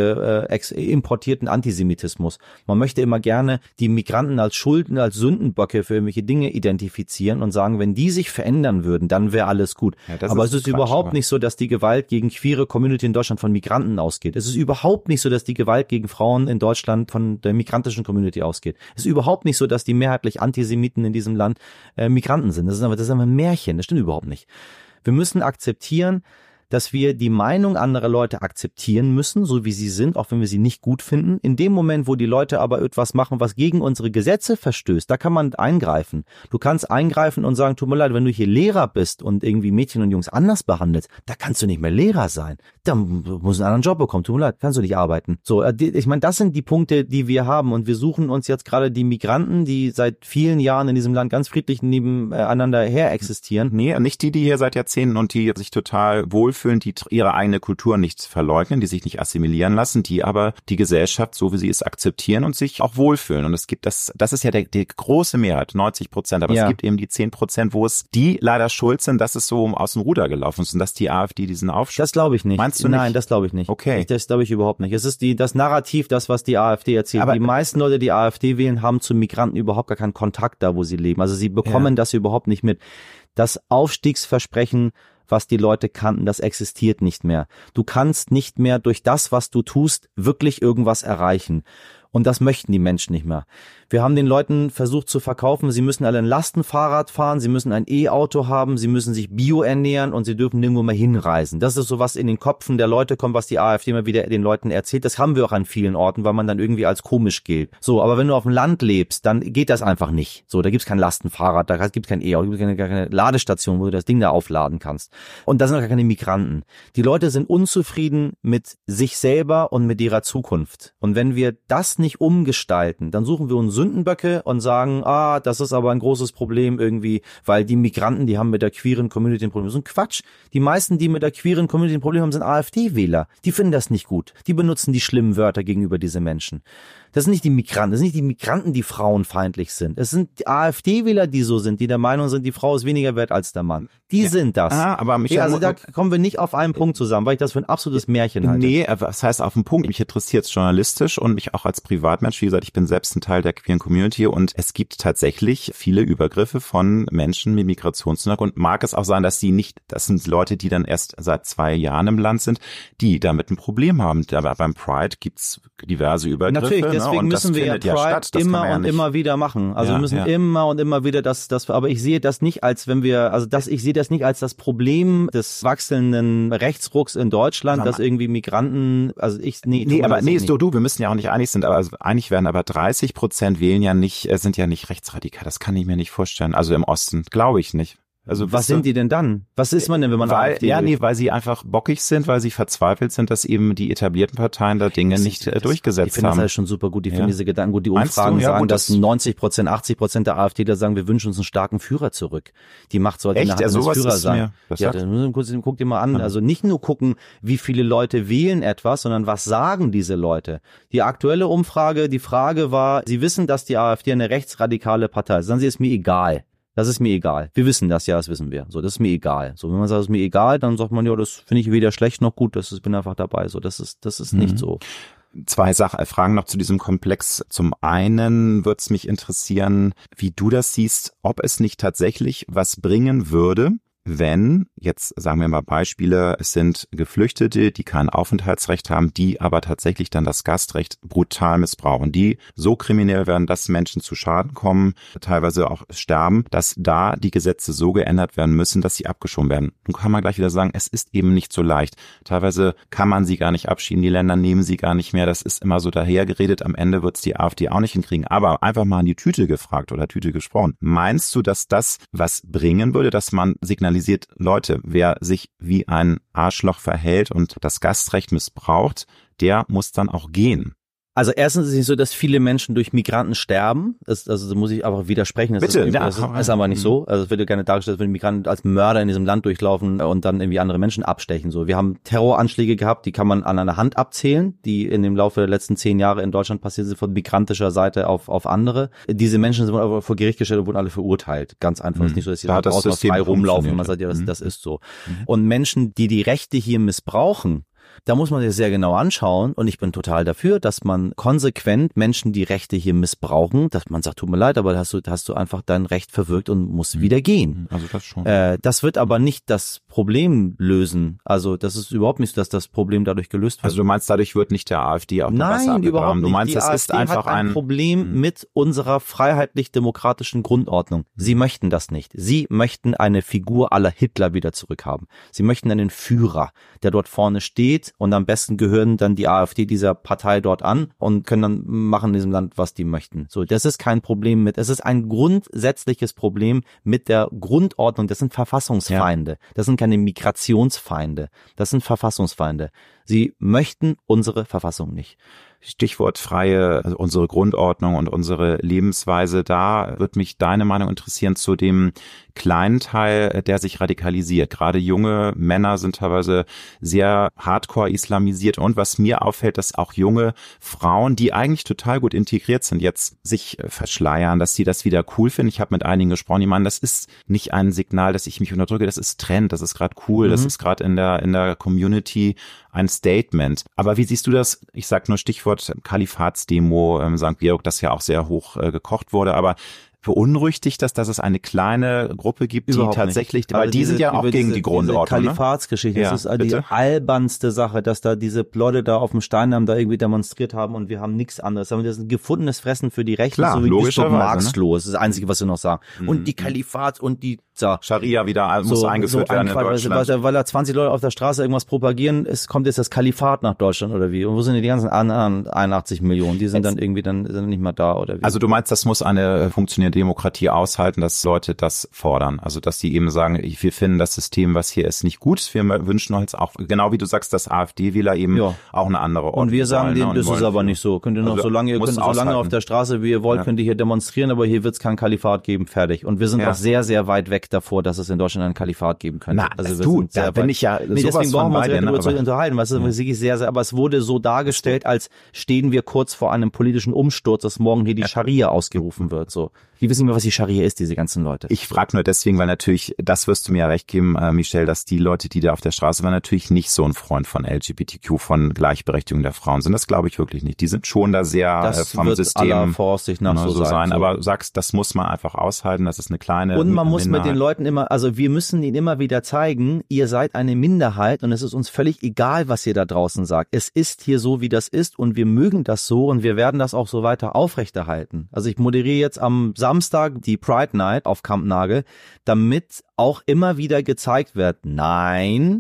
importierten Antisemitismus. Man möchte immer gerne die Migranten als Schulden, als Sündenböcke für irgendwelche Dinge identifizieren und sagen, wenn die sich verändern würden, dann wäre alles gut. Ja, aber es ist überhaupt nicht so, dass die Gewalt gegen queere Community in Deutschland von Migranten ausgeht. Es ist überhaupt nicht so, dass die Gewalt gegen Frauen in Deutschland von der migrantischen Community ausgeht. Es ist überhaupt nicht so, dass die mehrheitlich Antisemiten in diesem Land Migranten sind. Das ist aber ein Märchen. Das stimmt überhaupt nicht. Wir müssen akzeptieren, dass wir die Meinung anderer Leute akzeptieren müssen, so wie sie sind, auch wenn wir sie nicht gut finden. In dem Moment, wo die Leute aber etwas machen, was gegen unsere Gesetze verstößt, da kann man eingreifen. Du kannst eingreifen und sagen, tut mir leid, wenn du hier Lehrer bist und irgendwie Mädchen und Jungs anders behandelst, da kannst du nicht mehr Lehrer sein. Da musst du einen anderen Job bekommen, tut mir leid, kannst du nicht arbeiten. So, ich meine, das sind die Punkte, die wir haben und wir suchen uns jetzt gerade die Migranten, die seit vielen Jahren in diesem Land ganz friedlich nebeneinander her existieren. Nee, nicht die hier seit Jahrzehnten und die sich total wohlfühlen, die ihre eigene Kultur nicht verleugnen, die sich nicht assimilieren lassen, die aber die Gesellschaft, so wie sie ist, akzeptieren und sich auch wohlfühlen. Und es gibt das ist ja die große Mehrheit, 90%, aber es gibt eben die 10%, wo es die leider schuld sind, dass es so aus dem Ruder gelaufen ist und dass die AfD diesen Aufschub. Das glaube ich nicht. Meinst du nicht? Nein, das glaube ich nicht. Okay. Das glaube ich überhaupt nicht. Es ist das Narrativ, das, was die AfD erzählt. Aber die meisten Leute, die AfD wählen, haben zu Migranten überhaupt gar keinen Kontakt da, wo sie leben. Also sie bekommen das überhaupt nicht mit. Das Aufstiegsversprechen, was die Leute kannten, das existiert nicht mehr. Du kannst nicht mehr durch das, was du tust, wirklich irgendwas erreichen. Und das möchten die Menschen nicht mehr. Wir haben den Leuten versucht zu verkaufen, sie müssen alle ein Lastenfahrrad fahren, sie müssen ein E-Auto haben, sie müssen sich bio ernähren und sie dürfen nirgendwo mehr hinreisen. Das ist so, was in den Köpfen der Leute kommt, was die AfD immer wieder den Leuten erzählt. Das haben wir auch an vielen Orten, weil man dann irgendwie als komisch gilt. So, aber wenn du auf dem Land lebst, dann geht das einfach nicht. So, da gibt's kein Lastenfahrrad, da gibt's kein E-Auto, da gibt's keine Ladestation, wo du das Ding da aufladen kannst. Und da sind auch gar keine Migranten. Die Leute sind unzufrieden mit sich selber und mit ihrer Zukunft. Und wenn wir das nicht umgestalten, dann suchen wir uns Sündenböcke und sagen, das ist aber ein großes Problem irgendwie, weil die Migranten, die haben mit der queeren Community ein Problem. Das ist ein Quatsch. Die meisten, die mit der queeren Community ein Problem haben, sind AfD-Wähler. Die finden das nicht gut. Die benutzen die schlimmen Wörter gegenüber diese Menschen. Das sind nicht die Migranten, das sind nicht die Migranten, die frauenfeindlich sind. Es sind die AfD-Wähler, die so sind, die der Meinung sind, die Frau ist weniger wert als der Mann. Die sind das. Aber Michael, also da kommen wir nicht auf einen Punkt zusammen, weil ich das für ein absolutes Märchen halte. Nee, was heißt auf den Punkt? Mich interessiert es journalistisch und mich auch als Privatmensch. Wie gesagt, ich bin selbst ein Teil der queeren Community und es gibt tatsächlich viele Übergriffe von Menschen mit Migrationshintergrund. Mag es auch sein, das sind Leute, die dann erst seit 2 Jahren im Land sind, die damit ein Problem haben. Aber beim Pride gibt's diverse Übergriffe. Natürlich, deswegen müssen wir ja Pride immer und immer wieder machen. Also wir müssen immer und immer wieder aber ich sehe das nicht als, ich sehe das nicht als das Problem des wachsenden Rechtsrucks in Deutschland, dass irgendwie Migranten, wir müssen ja auch nicht einig sind, aber einig werden, aber 30% sind ja nicht rechtsradikal. Das kann ich mir nicht vorstellen. Also im Osten, glaube ich nicht. Also was sind die denn dann? Was ist man denn, wenn man AfD will? Weil sie einfach bockig sind, weil sie verzweifelt sind, dass eben die etablierten Parteien da Dinge nicht durchgesetzt haben. Ich finde das halt schon super gut. Ich finde diese Gedanken gut. Die Umfragen sagen, dass 90%, 80% der AfDler sagen, wir wünschen uns einen starken Führer zurück. Die Macht sollte in der Hand des Führers sein. Guck dir mal an. Also nicht nur gucken, wie viele Leute wählen etwas, sondern was sagen diese Leute? Die aktuelle Umfrage, die Frage war, sie wissen, dass die AfD eine rechtsradikale Partei ist. Sagen sie, ist mir egal. Das ist mir egal. Wir wissen das, das wissen wir. So, das ist mir egal. So, wenn man sagt, das ist mir egal, dann sagt man, das finde ich weder schlecht noch gut, ich bin einfach dabei. So, das ist nicht so. 2 Fragen noch zu diesem Komplex. Zum einen würde es mich interessieren, wie du das siehst, ob es nicht tatsächlich was bringen würde, wenn, jetzt sagen wir mal Beispiele, es sind Geflüchtete, die kein Aufenthaltsrecht haben, die aber tatsächlich dann das Gastrecht brutal missbrauchen, die so kriminell werden, dass Menschen zu Schaden kommen, teilweise auch sterben, dass da die Gesetze so geändert werden müssen, dass sie abgeschoben werden. Nun kann man gleich wieder sagen, es ist eben nicht so leicht. Teilweise kann man sie gar nicht abschieben, die Länder nehmen sie gar nicht mehr, das ist immer so dahergeredet, am Ende wird es die AfD auch nicht hinkriegen. Aber einfach mal in die Tüte gefragt oder Tüte gesprochen. Meinst du, dass das was bringen würde, dass man signalisiert, Leute, wer sich wie ein Arschloch verhält und das Gastrecht missbraucht, der muss dann auch gehen? Also erstens ist es nicht so, dass viele Menschen durch Migranten sterben. Da muss ich aber widersprechen. Das ist aber nicht so. Also es wird ja gerne dargestellt, wenn Migranten als Mörder in diesem Land durchlaufen und dann irgendwie andere Menschen abstechen. So, wir haben Terroranschläge gehabt, die kann man an einer Hand abzählen, die in dem Laufe der letzten 10 Jahre in Deutschland passiert sind von migrantischer Seite auf andere. Diese Menschen sind aber vor Gericht gestellt und wurden alle verurteilt. Ganz einfach. Es ist nicht so, dass sie draußen noch frei rumlaufen und man sagt, ja, das ist so. Und Menschen, die die Rechte hier missbrauchen, da muss man sich sehr genau anschauen und ich bin total dafür, dass man konsequent Menschen, die Rechte hier missbrauchen, dass man sagt, tut mir leid, aber hast du einfach dein Recht verwirkt und musst wieder gehen. Also das schon. Das wird aber nicht das Problem lösen. Also das ist überhaupt nicht so, dass das Problem dadurch gelöst wird. Also du meinst, dadurch wird nicht der AfD auch noch was abgegraben? Nein, überhaupt nicht. Du meinst, das ist einfach ein Problem mit unserer freiheitlich-demokratischen Grundordnung. Sie möchten das nicht. Sie möchten eine Figur à la Hitler wieder zurückhaben. Sie möchten einen Führer, der dort vorne steht und am besten gehören dann die AfD dieser Partei dort an und können dann machen in diesem Land, was die möchten. So, das ist kein Problem es ist ein grundsätzliches Problem mit der Grundordnung. Das sind Verfassungsfeinde. Ja. Das sind keine Migrationsfeinde. Das sind Verfassungsfeinde. Sie möchten unsere Verfassung nicht. Stichwort also unsere Grundordnung und unsere Lebensweise, da wird mich deine Meinung interessieren zu dem kleinen Teil, der sich radikalisiert. Gerade junge Männer sind teilweise sehr hardcore islamisiert und was mir auffällt, dass auch junge Frauen, die eigentlich total gut integriert sind, jetzt sich verschleiern, dass sie das wieder cool finden. Ich habe mit einigen gesprochen, die meinen, das ist nicht ein Signal, dass ich mich unterdrücke, das ist Trend, das ist gerade cool, das ist gerade in der Community ein Statement. Aber wie siehst du das? Ich sag nur Stichwort Kalifatsdemo St. Georg, das ja auch sehr hoch gekocht wurde, aber beunruhigt dich das, dass es eine kleine Gruppe gibt, die tatsächlich, weil die sind ja auch gegen die Grundordnung. Diese Kalifatsgeschichte, das ist die albernste Sache, dass da diese Leute da auf dem Steindamm da irgendwie demonstriert haben und wir haben nichts anderes. Das ist ein gefundenes Fressen für die Rechte, klar, so wie Stop Marx-Los. Das ist das Einzige, was sie noch sagen. Und die Kalifats und die Scharia wieder muss eingeführt werden in Deutschland. Weil da 20 Leute auf der Straße irgendwas propagieren, kommt jetzt das Kalifat nach Deutschland oder wie? Und wo sind die ganzen anderen 81 Millionen? Die sind dann irgendwie sind nicht mehr da oder wie? Also du meinst, das muss eine funktionierende Demokratie aushalten, dass Leute das fordern. Also dass die eben sagen, wir finden das System, was hier ist, nicht gut. Wir wünschen uns auch, genau wie du sagst, dass AfD-Wähler eben auch eine andere Ordnung. Und wir sagen denen, das ist aber nicht so. Könnt ihr noch, solange auf der Straße, wie ihr wollt, könnt ihr hier demonstrieren, aber hier wird es kein Kalifat geben, fertig. Und wir sind auch sehr, sehr weit weg davor, dass es in Deutschland ein Kalifat geben könnte. Deswegen brauchen wir uns darüber zu unterhalten, was ist wirklich sehr, sehr, aber es wurde so dargestellt, als stehen wir kurz vor einem politischen Umsturz, dass morgen hier die Scharia ausgerufen wird, so. Die wissen nicht mehr, was die Scharia ist, diese ganzen Leute. Ich frage nur deswegen, weil natürlich, das wirst du mir ja recht geben, Michel, dass die Leute, die da auf der Straße waren, natürlich nicht so ein Freund von LGBTQ, von Gleichberechtigung der Frauen sind. Das glaube ich wirklich nicht. Die sind schon da sehr vom System aller Voraussicht nach so sein. Aber sagst, das muss man einfach aushalten, das ist eine kleine Und man muss mit den Leuten immer, also wir müssen ihnen immer wieder zeigen, ihr seid eine Minderheit und es ist uns völlig egal, was ihr da draußen sagt. Es ist hier so, wie das ist und wir mögen das so und wir werden das auch so weiter aufrechterhalten. Also ich moderiere jetzt am Samstag die Pride Night auf Kampnagel, damit auch immer wieder gezeigt wird, nein,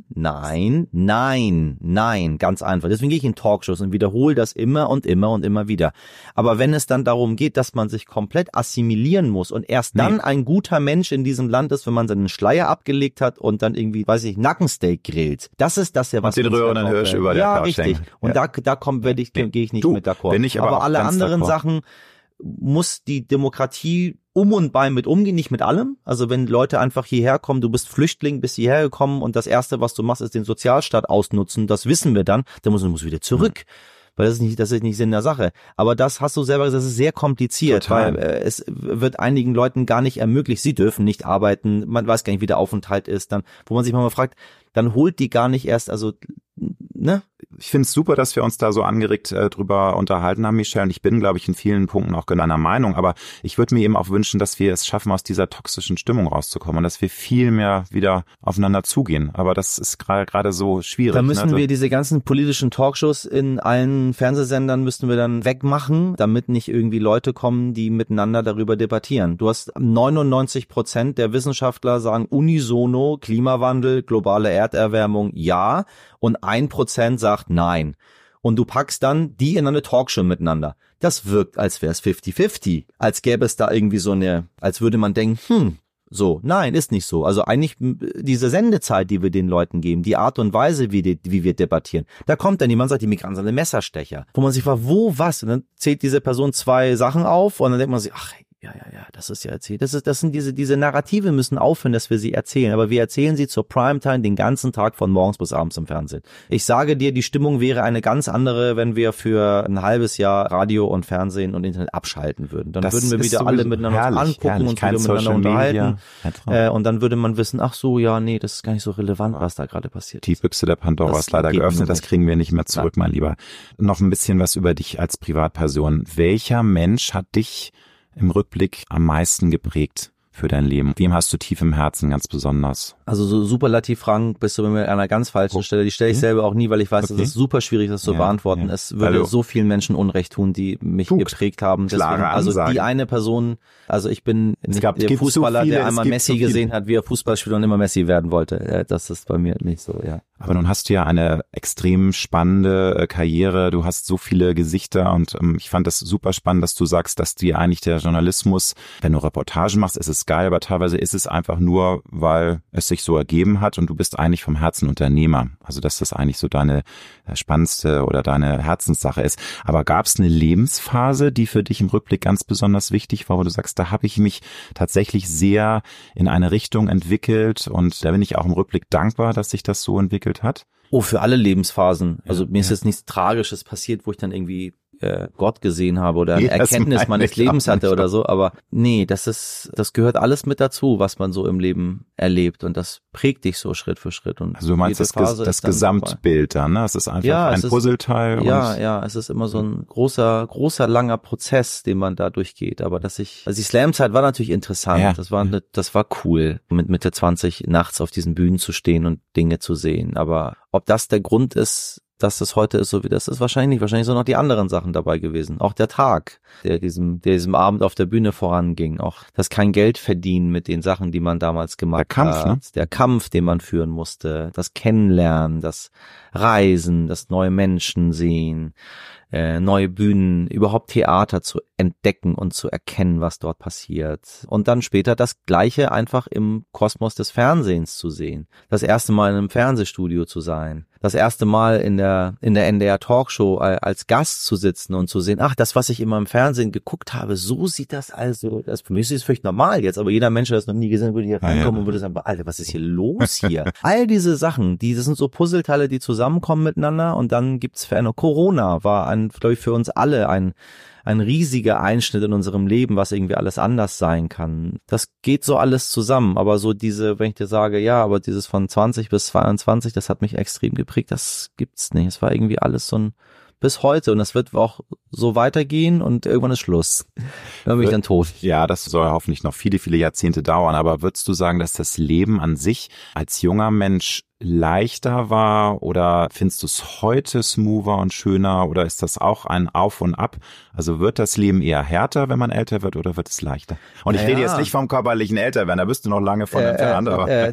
ganz einfach. Deswegen gehe ich in Talkshows und wiederhole das immer und immer und immer wieder. Aber wenn es dann darum geht, dass man sich komplett assimilieren muss und erst dann ein guter Mensch in diesem Land ist, wenn man seinen Schleier abgelegt hat und dann irgendwie, Nackensteak grillt. Das ist das ja, was und den rührenden Hirsch über der Couch richtig. Und da gehe ich nicht mit d'accord. Aber alle anderen Sachen muss die Demokratie und bei mit umgehen, nicht mit allem. Also wenn Leute einfach hierher kommen, du bist Flüchtling, bist hierher gekommen und das Erste, was du machst, ist den Sozialstaat ausnutzen, das wissen wir dann musst du wieder zurück. Weil das ist nicht Sinn der Sache. Aber das hast du selber gesagt, das ist sehr kompliziert, total. Weil es wird einigen Leuten gar nicht ermöglicht, sie dürfen nicht arbeiten, man weiß gar nicht, wie der Aufenthalt ist, dann, wo man sich mal fragt, dann holt die gar nicht erst, also, ne? Ich finde es super, dass wir uns da so angeregt drüber unterhalten haben, Michel. Und ich bin, glaube ich, in vielen Punkten auch deiner Meinung. Aber ich würde mir eben auch wünschen, dass wir es schaffen, aus dieser toxischen Stimmung rauszukommen und dass wir viel mehr wieder aufeinander zugehen. Aber das ist gerade so schwierig. Da müssen wir diese ganzen politischen Talkshows in allen Fernsehsendern müssten wir dann wegmachen, damit nicht irgendwie Leute kommen, die miteinander darüber debattieren. Du hast 99% der Wissenschaftler sagen unisono Klimawandel, globale Erderwärmung, ja. Und 1% sagt nein. Und du packst dann die in eine Talkshow miteinander. Das wirkt, als wäre es 50-50. Als gäbe es da irgendwie als würde man denken, so. Nein, ist nicht so. Also eigentlich diese Sendezeit, die wir den Leuten geben, die Art und Weise, wie wir debattieren, da kommt dann jemand und sagt, die Migranten sind eine Messerstecher. Wo man sich fragt, wo, was? Und dann zählt diese Person 2 Sachen auf und dann denkt man sich, ach, ja, das ist ja erzählt. Das sind diese Narrative müssen aufhören, dass wir sie erzählen. Aber wir erzählen sie zur Primetime den ganzen Tag von morgens bis abends im Fernsehen. Ich sage dir, die Stimmung wäre eine ganz andere, wenn wir für ein halbes Jahr Radio und Fernsehen und Internet abschalten würden. Dann würden wir wieder alle miteinander angucken und wieder miteinander unterhalten. Und dann würde man wissen, ach so, ja, nee, das ist gar nicht so relevant, was da gerade passiert. Die Büchse der Pandora ist leider geöffnet, das kriegen wir nicht mehr zurück, mein Lieber. Noch ein bisschen was über dich als Privatperson. Welcher Mensch hat dich im Rückblick am meisten geprägt für dein Leben? Wem hast du tief im Herzen ganz besonders? Also so Superlativ-Fragen bist du bei mir an einer ganz falschen Stelle. Die stelle ich selber auch nie, weil ich weiß, dass es super schwierig ist, das zu beantworten. Es würde so vielen Menschen Unrecht tun, die mich geprägt haben. Deswegen, also die eine Person, also ich bin nicht der Fußballer, der einmal Messi gesehen hat, wie er Fußball spielt und immer Messi werden wollte. Das ist bei mir nicht so, ja. Aber nun hast du ja eine extrem spannende Karriere. Du hast so viele Gesichter und ich fand das super spannend, dass du sagst, dass dir eigentlich der Journalismus, wenn du Reportagen machst, ist es geil, aber teilweise ist es einfach nur, weil es sich so ergeben hat und du bist eigentlich vom Herzen Unternehmer. Also dass das eigentlich so deine spannendste oder deine Herzenssache ist. Aber gab es eine Lebensphase, die für dich im Rückblick ganz besonders wichtig war, wo du sagst, da habe ich mich tatsächlich sehr in eine Richtung entwickelt und da bin ich auch im Rückblick dankbar, dass sich das so entwickelt hat? Oh, für alle Lebensphasen. Also mir ist jetzt nichts Tragisches passiert, wo ich dann irgendwie Gott gesehen habe oder eine Erkenntnis meines Lebens hatte oder so. Aber nee, das gehört alles mit dazu, was man so im Leben erlebt. Und das prägt dich so Schritt für Schritt. Und also du meinst das Gesamtbild dann, ne? Es ist einfach ein Puzzleteil. Ja, es ist immer so ein großer, langer Prozess, den man da durchgeht. Aber die Slam-Zeit war natürlich interessant. Ja. Das war cool, mit Mitte 20 nachts auf diesen Bühnen zu stehen und Dinge zu sehen. Aber ob das der Grund ist, dass das heute ist, so wie das ist, wahrscheinlich sind noch die anderen Sachen dabei gewesen. Auch der Tag, der diesem Abend auf der Bühne voranging. Auch das kein Geld verdienen mit den Sachen, die man damals gemacht hat. Ne? Der Kampf, den man führen musste. Das Kennenlernen, das Reisen, das neue Menschen sehen, neue Bühnen, überhaupt Theater zu entdecken und zu erkennen, was dort passiert. Und dann später das Gleiche einfach im Kosmos des Fernsehens zu sehen. Das erste Mal in einem Fernsehstudio zu sein. Das erste Mal in der NDR Talkshow als Gast zu sitzen und zu sehen, ach, das, was ich immer im Fernsehen geguckt habe, so sieht das also, für mich ist es völlig normal jetzt, aber jeder Mensch, der das noch nie gesehen hat, würde hier reinkommen und würde sagen, Alter, was ist hier los hier? All diese Sachen, das sind so Puzzleteile, die zusammenkommen miteinander und dann gibt's Veränderung. Corona war glaube ich, für uns alle ein riesiger Einschnitt in unserem Leben, was irgendwie alles anders sein kann. Das geht so alles zusammen, aber so wenn ich dir sage, ja, aber dieses von 20 bis 22, das hat mich extrem geprägt, das gibt's nicht. Es war irgendwie alles so ein bis heute und das wird auch so weitergehen und irgendwann ist Schluss. Dann bin ich dann tot. Ja, das soll hoffentlich noch viele, viele Jahrzehnte dauern, aber würdest du sagen, dass das Leben an sich als junger Mensch leichter war oder findest du es heute smoother und schöner oder ist das auch ein Auf und Ab? Also wird das Leben eher härter, wenn man älter wird oder wird es leichter? Und ich rede jetzt nicht vom körperlichen Älterwerden, da bist du noch lange von entfernt.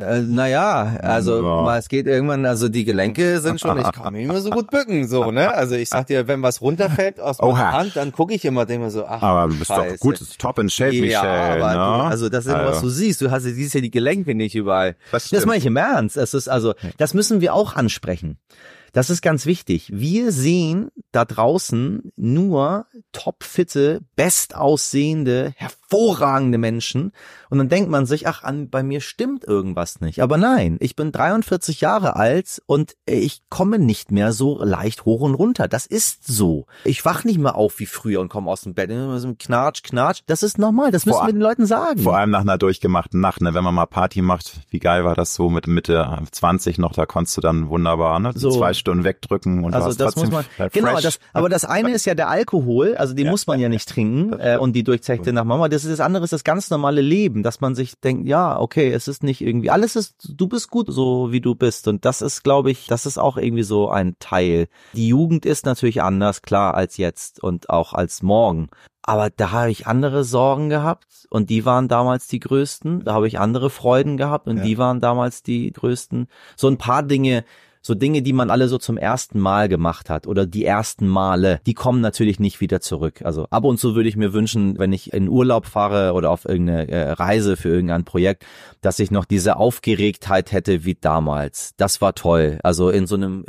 Es geht irgendwann, also die Gelenke sind schon, ich kann mich nicht mehr so gut bücken, so, ne? Also ich sag dir, wenn was runterfällt aus meiner Hand, dann gucke ich immer, denke mir so, ach, aber du bist doch gut, top in shape, Michel. Ja, aber ne? Also das ist immer, was du siehst, siehst ja die Gelenke nicht überall. Das meine ich im Ernst, das müssen wir auch ansprechen. Das ist ganz wichtig. Wir sehen da draußen nur topfitte, bestaussehende, hervorragende Menschen. Und dann denkt man sich, bei mir stimmt irgendwas nicht. Aber nein, ich bin 43 Jahre alt und ich komme nicht mehr so leicht hoch und runter. Das ist so. Ich wach nicht mehr auf wie früher und komme aus dem Bett. Knatsch. Das ist normal. Das müssen wir den Leuten sagen. Vor allem nach einer durchgemachten Nacht, ne? Wenn man mal Party macht, wie geil war das so mit Mitte 20 noch, da konntest du dann wunderbar, ne? So 2 Stunden wegdrücken und also warst das trotzdem muss man, genau, aber das eine ist ja der Alkohol, also den muss man ja nicht trinken und die durchzechte nach Mama. Das andere ist das ganz normale Leben, dass man sich denkt, ja, okay, es ist nicht irgendwie, du bist gut, so wie du bist und das ist, glaube ich, das ist auch irgendwie so ein Teil. Die Jugend ist natürlich anders, klar, als jetzt und auch als morgen. Aber da habe ich andere Sorgen gehabt und die waren damals die größten. Da habe ich andere Freuden gehabt und die waren damals die größten. So ein paar Dinge so Dinge, die man alle so zum ersten Mal gemacht hat oder die ersten Male, die kommen natürlich nicht wieder zurück. Also ab und zu würde ich mir wünschen, wenn ich in Urlaub fahre oder auf irgendeine Reise für irgendein Projekt, dass ich noch diese Aufgeregtheit hätte wie damals. Das war toll. Also in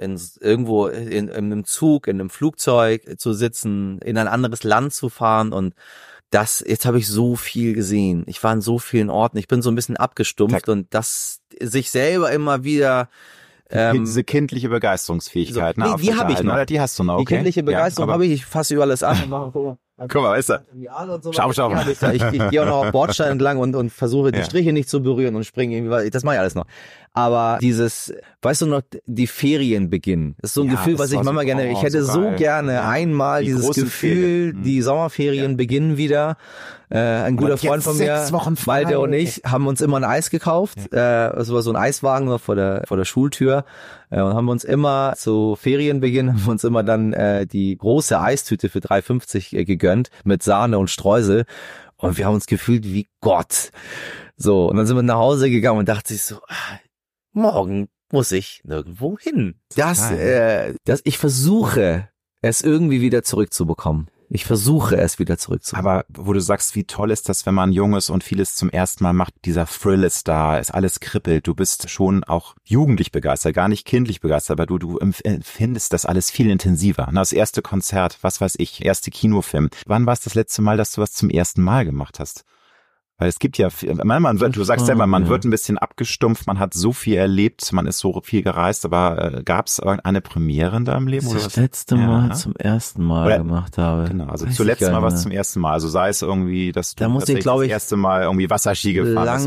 einem Zug, in einem Flugzeug zu sitzen, in ein anderes Land zu fahren und jetzt habe ich so viel gesehen. Ich war in so vielen Orten. Ich bin so ein bisschen abgestumpft und das sich selber immer wieder diese kindliche Begeisterungsfähigkeit, so, die habe ich noch. Oder die hast du noch, okay. Die kindliche Begeisterung habe ich fasse über alles an. Guck mal, ist er. Schau mal. Ich gehe auch noch auf Bordstein entlang und versuche die Striche nicht zu berühren und springe irgendwie, das mache ich alles noch. Aber weißt du noch, die Ferien beginnen. Das ist so ein Gefühl, was ich manchmal gerne, ich hätte so gerne einmal dieses Gefühl, die Sommerferien beginnen wieder. Ein guter Freund von mir, Malte und ich, haben uns immer ein Eis gekauft. Es war so ein Eiswagen vor der Schultür. Und haben uns immer zu Ferienbeginn, haben wir uns immer dann die große Eistüte für 3,50 gegönnt mit Sahne und Streusel. Und wir haben uns gefühlt wie Gott. So, und dann sind wir nach Hause gegangen und dachte sich so, morgen muss ich nirgendwo hin. Ich versuche, es irgendwie wieder zurückzubekommen. Aber wo du sagst, wie toll ist das, wenn man Junges und vieles zum ersten Mal macht, dieser Thrill ist da, ist alles kribbelt, du bist schon auch jugendlich begeistert, gar nicht kindlich begeistert, aber du empfindest das alles viel intensiver. Das erste Konzert, was weiß ich, erste Kinofilm. Wann war es das letzte Mal, dass du was zum ersten Mal gemacht hast? Weil es gibt ja, du sagst selber, man wird ein bisschen abgestumpft, man hat so viel erlebt, man ist so viel gereist, aber gab es irgendeine Premiere in deinem Leben? Das letzte Mal zum ersten Mal gemacht habe. Genau, also zuletzt mal was zum ersten Mal. Also sei es irgendwie, dass du das erste Mal irgendwie Wasserski gefahren hast.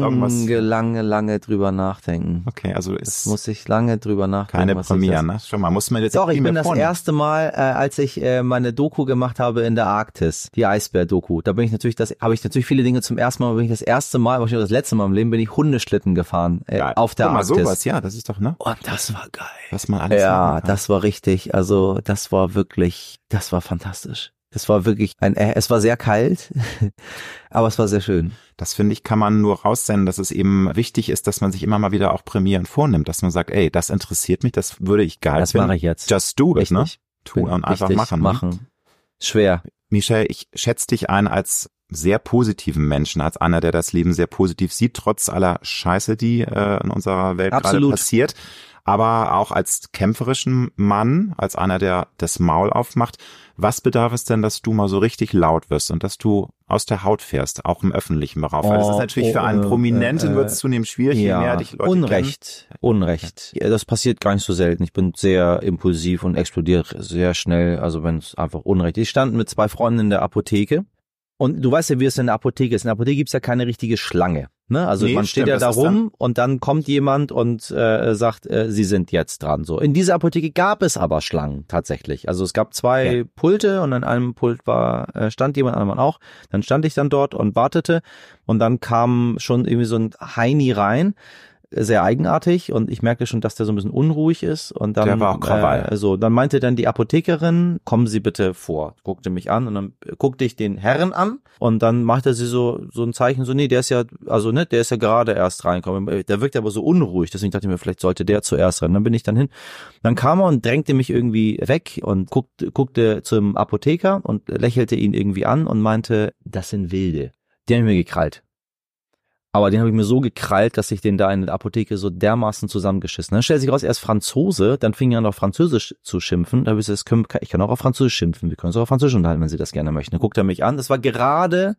Lange drüber nachdenken. Okay, also muss ich lange drüber nachdenken. Keine Premiere, ne? Schon mal, muss man jetzt doch, ich bin das erste Mal, als ich meine Doku gemacht habe in der Arktis, die Eisbär-Doku. Da habe ich natürlich viele Dinge zum ersten Mal, bin ich das erste Mal, wahrscheinlich das letzte Mal im Leben, bin ich Hundeschlitten gefahren auf der Arktis. Sowas, ja, das ist doch, ne? Und das war geil. Was man alles das war richtig, also das war fantastisch. Das war wirklich es war sehr kalt, aber es war sehr schön. Das finde ich, kann man nur raussenden, dass es eben wichtig ist, dass man sich immer mal wieder auch Premieren vornimmt, dass man sagt, ey, das interessiert mich, das würde ich geil finden. Das mache ich jetzt. Just do it, ne? Tun und einfach machen. Schwer. Michel, ich schätze dich ein als sehr positiven Menschen, als einer, der das Leben sehr positiv sieht, trotz aller Scheiße, die in unserer Welt gerade passiert, aber auch als kämpferischen Mann, als einer, der das Maul aufmacht. Was bedarf es denn, dass du mal so richtig laut wirst und dass du aus der Haut fährst, auch im öffentlichen Bereich? Weil das ist natürlich für einen Prominenten wird es zunehmend schwierig, je mehr dich Leute Unrecht. Ja, das passiert gar nicht so selten. Ich bin sehr impulsiv und explodiere sehr schnell, also wenn es einfach Unrecht ist. Ich stand mit 2 Freunden in der Apotheke. Und du weißt ja, wie es in der Apotheke ist. In der Apotheke gibt's ja keine richtige Schlange. Ne? Also man steht ja da rum und dann kommt jemand und sagt, sie sind jetzt dran. So. In dieser Apotheke gab es aber Schlangen tatsächlich. Also es gab 2 Pulte und an einem Pult stand jemand, an einem auch. Dann stand ich dann dort und wartete und dann kam schon irgendwie so ein Heini rein. Sehr eigenartig und ich merkte schon, dass der so ein bisschen unruhig ist und dann der war auch Krawall. Dann meinte dann die Apothekerin, kommen Sie bitte vor, guckte mich an und dann guckte ich den Herrn an und dann machte sie so ein Zeichen, so der ist ja gerade erst reingekommen, der wirkt aber so unruhig, deswegen dachte ich mir, vielleicht sollte der zuerst rein. Dann bin ich dann hin, dann kam er und drängte mich irgendwie weg und guckte zum Apotheker und lächelte ihn irgendwie an und meinte, das sind Wilde. Die haben mir gekrallt. Aber den habe ich mir so gekrallt, dass ich den da in der Apotheke so dermaßen zusammengeschissen. Dann stellt sich raus, er ist Franzose, dann fing er an auf Französisch zu schimpfen. Da habe ich gesagt, ich kann auch auf Französisch schimpfen, wir können uns auch auf Französisch unterhalten, wenn Sie das gerne möchten. Dann guckt er mich an. Das war gerade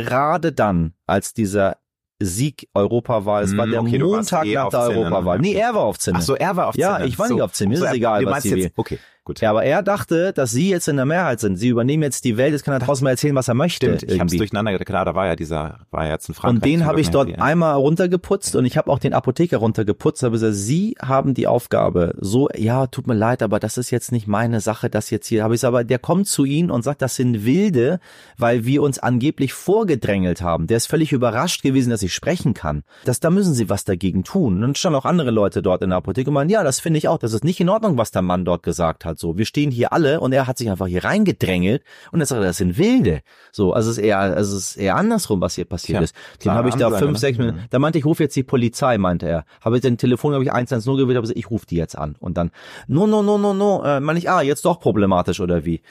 dann, als dieser Sieg Europawahl, es war der Montag nach der Europawahl. Nee, er war auf Zinne. Ach so, er war auf Zinne. Ja, ich war nicht auf Zinne, mir ist egal, was Sie will. Okay. Gut. Ja, aber er dachte, dass Sie jetzt in der Mehrheit sind. Sie übernehmen jetzt die Welt, jetzt kann er draußen mal erzählen, was er möchte. Stimmt, ich hab's durcheinander, klar, da war ja jetzt ein Frankreich. Und den habe ich dort einmal runtergeputzt und ich habe auch den Apotheker runtergeputzt, aber gesagt, Sie haben die Aufgabe, so, ja, tut mir leid, aber das ist jetzt nicht meine Sache, das jetzt hier, habe ich aber der kommt zu Ihnen und sagt, das sind Wilde, weil wir uns angeblich vorgedrängelt haben. Der ist völlig überrascht gewesen, dass ich sprechen kann. Da müssen Sie was dagegen tun. Und dann standen auch andere Leute dort in der Apotheke und meinen, ja, das finde ich auch, das ist nicht in Ordnung, was der Mann dort gesagt hat. hat. So, wir stehen hier alle und er hat sich einfach hier reingedrängelt und er sagt, das sind Wilde. So, also es ist eher andersrum, was hier passiert ist. Den habe ich da 5, 6 Minuten, da meinte ich, ruf jetzt die Polizei, meinte er. Habe ich den Telefon, habe ich 110 gewählt, habe gesagt, ich rufe die jetzt an. Und dann, no, meine ich, jetzt doch problematisch oder wie?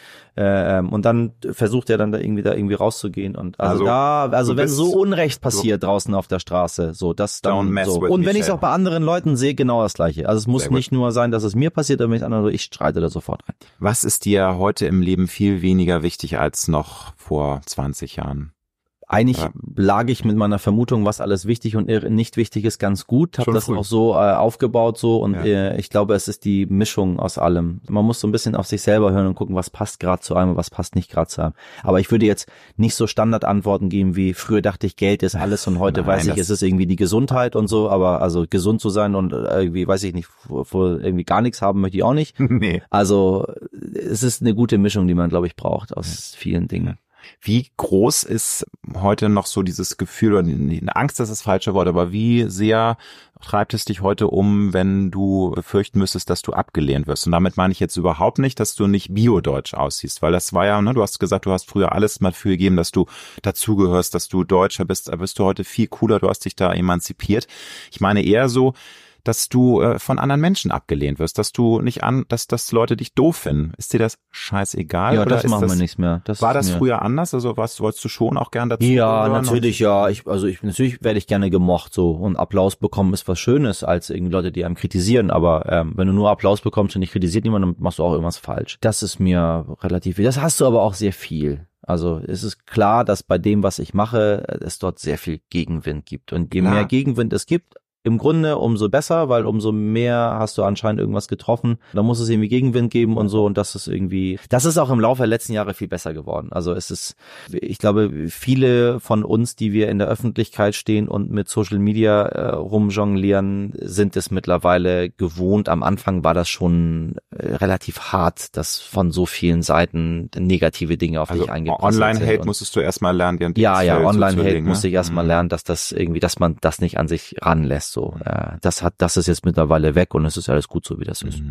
Und dann versucht er dann da irgendwie rauszugehen und also wenn so Unrecht passiert draußen auf der Straße, so das dann so. Und wenn ich es auch bei anderen Leuten sehe, genau das Gleiche. Also es muss nicht nur sein, dass es mir passiert, aber wenn es anderen so, ich streite da sofort rein. Was ist dir heute im Leben viel weniger wichtig als noch vor 20 Jahren? Eigentlich lag ich mit meiner Vermutung, was alles wichtig und nicht wichtig ist, ganz gut. Habe das auch so aufgebaut so und ich glaube, es ist die Mischung aus allem. Man muss so ein bisschen auf sich selber hören und gucken, was passt gerade zu einem und was passt nicht gerade zu einem. Aber ich würde jetzt nicht so Standardantworten geben wie früher dachte ich, Geld ist alles und heute weiß ich, es ist irgendwie die Gesundheit und so. Aber also gesund zu sein und irgendwie, weiß ich nicht, irgendwie gar nichts haben möchte ich auch nicht. Nee. Also es ist eine gute Mischung, die man, glaube ich, braucht aus vielen Dingen. Wie groß ist heute noch so dieses Gefühl, oder eine Angst, das ist das falsche Wort, aber wie sehr treibt es dich heute um, wenn du befürchten müsstest, dass du abgelehnt wirst? Und damit meine ich jetzt überhaupt nicht, dass du nicht biodeutsch aussiehst, weil das war ja, du hast gesagt, du hast früher alles mal für gegeben, dass du dazugehörst, dass du Deutscher bist, aber bist du heute viel cooler, du hast dich da emanzipiert. Ich meine eher so, dass du von anderen Menschen abgelehnt wirst, dass du nicht dass Leute dich doof finden. Ist dir das scheißegal? Ja, oder das machen wir nichts mehr. War das früher anders? Also wolltest du schon auch gern dazu? Ja, natürlich, ja. Natürlich werde ich gerne gemocht so und Applaus bekommen ist was Schönes als irgendwie Leute, die einem kritisieren. Aber wenn du nur Applaus bekommst und nicht kritisiert niemand, dann machst du auch irgendwas falsch. Das ist mir relativ viel. Das hast du aber auch sehr viel. Also es ist klar, dass bei dem, was ich mache, es dort sehr viel Gegenwind gibt. Und je mehr Gegenwind es gibt, im Grunde umso besser, weil umso mehr hast du anscheinend irgendwas getroffen. Da muss es irgendwie Gegenwind geben und so und das ist auch im Laufe der letzten Jahre viel besser geworden. Also ich glaube, viele von uns, die wir in der Öffentlichkeit stehen und mit Social Media rumjonglieren, sind es mittlerweile gewohnt. Am Anfang war das schon relativ hart, dass von so vielen Seiten negative Dinge auf dich eingeprasselt sind. Online-Hate musstest du erstmal lernen, dir Online-Hate musste ich erstmal lernen, dass man das nicht an sich ranlässt. So, das ist jetzt mittlerweile weg und es ist alles gut so, wie das ist.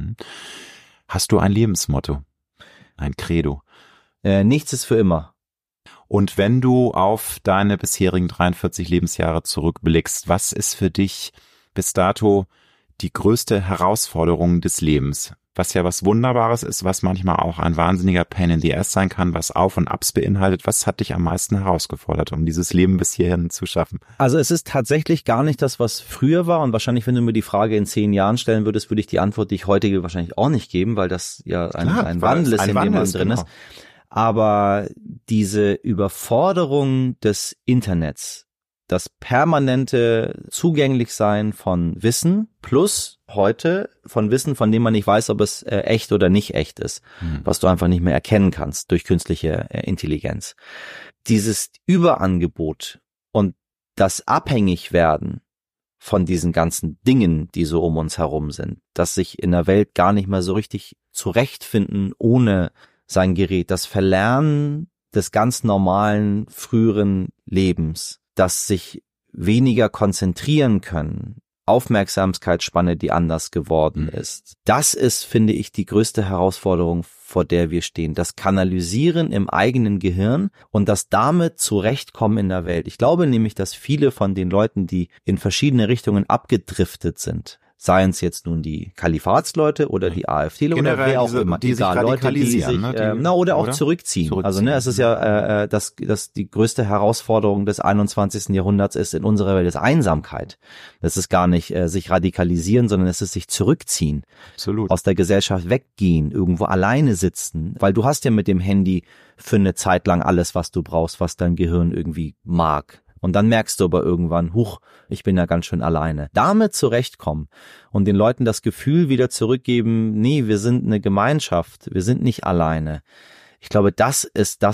Hast du ein Lebensmotto? Ein Credo? Nichts ist für immer. Und wenn du auf deine bisherigen 43 Lebensjahre zurückblickst, was ist für dich bis dato die größte Herausforderung des Lebens? Was ja was Wunderbares ist, was manchmal auch ein wahnsinniger Pain in the Ass sein kann, was Auf und Abs beinhaltet. Was hat dich am meisten herausgefordert, um dieses Leben bis hierhin zu schaffen? Also es ist tatsächlich gar nicht das, was früher war. Und wahrscheinlich, wenn du mir die Frage in 10 Jahren stellen würdest, würde ich die Antwort, die ich heute gebe, wahrscheinlich auch nicht geben, weil das ja ein Wandel ist, in dem man drin ist. Aber diese Überforderung des Internets, das permanente Zugänglichsein von Wissen plus heute von Wissen, von dem man nicht weiß, ob es echt oder nicht echt ist, was du einfach nicht mehr erkennen kannst durch künstliche Intelligenz. Dieses Überangebot und das Abhängigwerden von diesen ganzen Dingen, die so um uns herum sind, dass sich in der Welt gar nicht mehr so richtig zurechtfinden ohne sein Gerät, das Verlernen des ganz normalen früheren Lebens, das sich weniger konzentrieren können, Aufmerksamkeitsspanne, die anders geworden ist. Das ist, finde ich, die größte Herausforderung, vor der wir stehen. Das Kanalisieren im eigenen Gehirn und das damit Zurechtkommen in der Welt. Ich glaube nämlich, dass viele von den Leuten, die in verschiedene Richtungen abgedriftet sind, seien es jetzt nun die Kalifatsleute oder die AfDler oder wer auch immer, die sich Leute, die sich oder auch zurückziehen. Also es ist ja dass die größte Herausforderung des 21. Jahrhunderts ist in unserer Welt ist Einsamkeit. Das ist gar nicht sich radikalisieren, sondern es ist sich zurückziehen. Absolut. Aus der Gesellschaft weggehen, irgendwo alleine sitzen, weil du hast ja mit dem Handy für eine Zeit lang alles, was du brauchst, was dein Gehirn irgendwie mag. Und dann merkst du aber irgendwann, huch, ich bin ja ganz schön alleine. Damit zurechtkommen und den Leuten das Gefühl wieder zurückgeben, nee, wir sind eine Gemeinschaft, wir sind nicht alleine. Ich glaube, das ist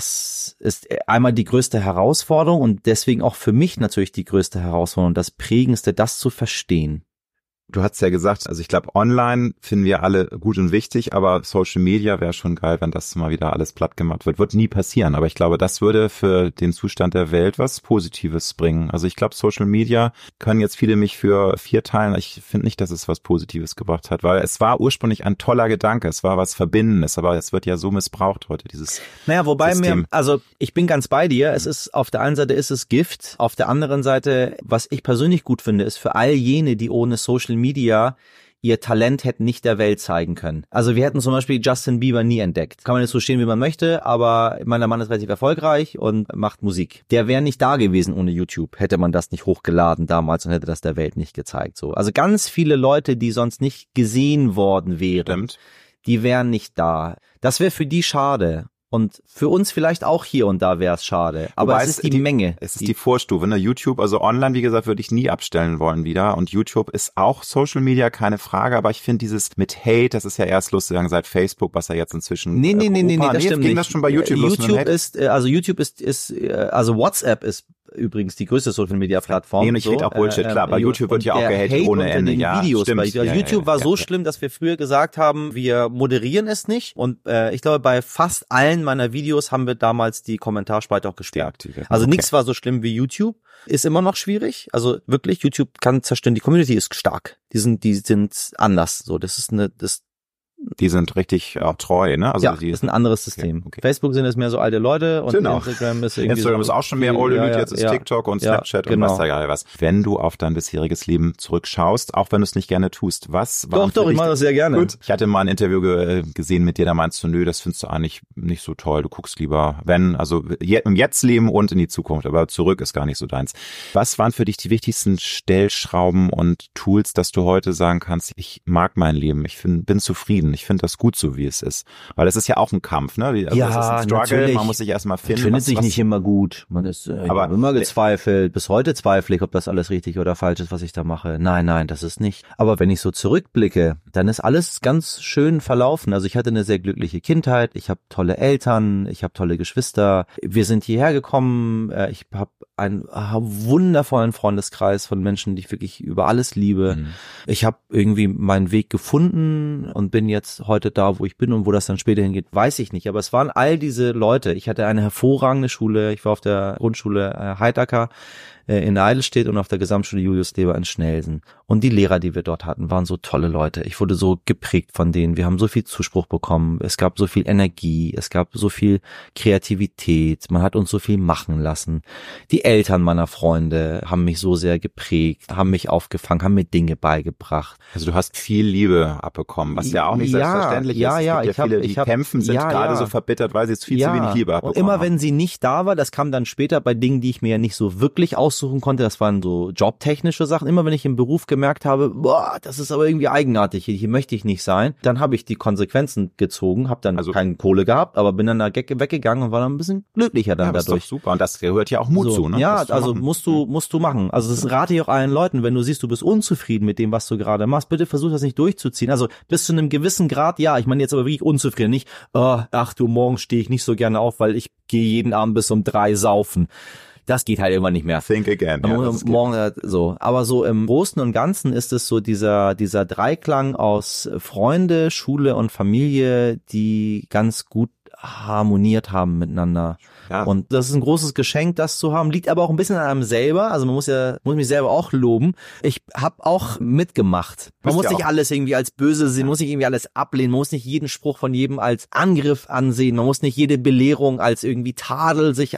einmal die größte Herausforderung und deswegen auch für mich natürlich die größte Herausforderung, das Prägendste, das zu verstehen. Du hast ja gesagt, also ich glaube, online finden wir alle gut und wichtig, aber Social Media wäre schon geil, wenn das mal wieder alles platt gemacht wird. Wird nie passieren, aber ich glaube, das würde für den Zustand der Welt was Positives bringen. Also ich glaube, Social Media können jetzt viele mich für 4 teilen. Ich finde nicht, dass es was Positives gebracht hat, weil es war ursprünglich ein toller Gedanke. Es war was Verbindendes, aber es wird ja so missbraucht heute, dieses wobei System. Ich bin ganz bei dir. Es ist, auf der einen Seite ist es Gift. Auf der anderen Seite, was ich persönlich gut finde, ist für all jene, die ohne Social Media ihr Talent hätten nicht der Welt zeigen können. Also wir hätten zum Beispiel Justin Bieber nie entdeckt. Kann man jetzt so stehen, wie man möchte, aber mein Mann ist relativ erfolgreich und macht Musik. Der wäre nicht da gewesen ohne YouTube. Hätte man das nicht hochgeladen damals und hätte das der Welt nicht gezeigt. So. Also ganz viele Leute, die sonst nicht gesehen worden wären, die wären nicht da. Das wäre für die schade. Und für uns vielleicht auch hier und da wäre es schade. Aber wobei es ist die Menge. Es ist die Vorstufe, ne? YouTube, also online, wie gesagt, würde ich nie abstellen wollen wieder. Und YouTube ist auch Social Media, keine Frage. Aber ich finde dieses mit Hate, das ist ja erst sozusagen seit Facebook, was ja jetzt inzwischen... Nee, das stimmt nicht. Das schon bei YouTube los? YouTube ist WhatsApp ist übrigens die größte Social-Media-Plattform. Nee, und ich rede auch Bullshit, klar. Bei YouTube wird ja auch gehatet ohne Ende. Ja, Videos stimmt. YouTube war so schlimm, dass wir früher gesagt haben, wir moderieren es nicht. Und ich glaube, bei fast allen meiner Videos haben wir damals die Kommentarspalte auch gesperrt. Also nichts war so schlimm wie YouTube. Ist immer noch schwierig. Also wirklich, YouTube kann zerstören. Die Community ist stark. Die sind anders. So, die sind richtig treu, ne? Also das ist ein anderes System. Okay. Facebook sind es mehr so alte Leute und Instagram ist irgendwie Instagram ist auch schon mehr olde Leute, jetzt ist TikTok und Snapchat und was da geil was. Wenn du auf dein bisheriges Leben zurückschaust, auch wenn du es nicht gerne tust, was war Doch, ich mache das sehr gerne. Gut. Ich hatte mal ein Interview gesehen mit dir, da meinst du, nö, das findest du eigentlich nicht so toll, du guckst lieber, also im Jetzt leben und in die Zukunft, aber zurück ist gar nicht so deins. Was waren für dich die wichtigsten Stellschrauben und Tools, dass du heute sagen kannst, ich mag mein Leben, ich bin zufrieden, ich finde das gut so, wie es ist. Weil es ist ja auch ein Kampf, ne? Also ja, es ist ein Struggle, natürlich. Man muss sich erstmal finden. Man findet sich nicht immer gut. Man ist aber immer gezweifelt. Bis heute zweifle ich, ob das alles richtig oder falsch ist, was ich da mache. Nein, das ist nicht. Aber wenn ich so zurückblicke, dann ist alles ganz schön verlaufen. Also ich hatte eine sehr glückliche Kindheit. Ich habe tolle Eltern. Ich habe tolle Geschwister. Wir sind hierher gekommen. Ich habe einen wundervollen Freundeskreis von Menschen, die ich wirklich über alles liebe. Mhm. Ich habe irgendwie meinen Weg gefunden und bin jetzt heute da, wo ich bin, und wo das dann später hingeht, weiß ich nicht. Aber es waren all diese Leute. Ich hatte eine hervorragende Schule. Ich war auf der Grundschule Heidäcker in Eidelstedt und auf der Gesamtschule Julius Leber in Schnelsen. Und die Lehrer, die wir dort hatten, waren so tolle Leute. Ich wurde so geprägt von denen. Wir haben so viel Zuspruch bekommen. Es gab so viel Energie. Es gab so viel Kreativität. Man hat uns so viel machen lassen. Die Eltern meiner Freunde haben mich so sehr geprägt, haben mich aufgefangen, haben mir Dinge beigebracht. Also du hast viel Liebe abbekommen, was ja auch nicht selbstverständlich ist. Es gibt viele, die kämpfen, sind gerade so verbittert, weil sie jetzt viel zu wenig Liebe abbekommen haben. Und immer wenn sie nicht da war, das kam dann später bei Dingen, die ich mir ja nicht so wirklich aussuchen konnte, das waren so jobtechnische Sachen. Immer wenn ich im Beruf gemerkt habe, das ist aber irgendwie eigenartig, hier möchte ich nicht sein, dann habe ich die Konsequenzen gezogen, habe dann keine Kohle gehabt, aber bin dann da weggegangen und war dann ein bisschen glücklicher dann dadurch. Das ist doch super, und das gehört ja auch Mut zu, ne? Ja, also musst du machen. Also das rate ich auch allen Leuten, wenn du siehst, du bist unzufrieden mit dem, was du gerade machst, bitte versuch das nicht durchzuziehen. Also bis zu einem gewissen Grad, ich meine jetzt aber wirklich unzufrieden, nicht, morgens stehe ich nicht so gerne auf, weil ich gehe jeden Abend bis um 3 saufen. Das geht halt irgendwann nicht mehr. Think again. Morgen so. Aber so im Großen und Ganzen ist es so dieser Dreiklang aus Freunde, Schule und Familie, die ganz gut harmoniert haben miteinander. Ja. Und das ist ein großes Geschenk, das zu haben. Liegt aber auch ein bisschen an einem selber. Also man muss mich selber auch loben. Ich habe auch mitgemacht. Man muss nicht alles irgendwie als böse sehen, muss nicht irgendwie alles ablehnen. Man muss nicht jeden Spruch von jedem als Angriff ansehen. Man muss nicht jede Belehrung als irgendwie Tadel sich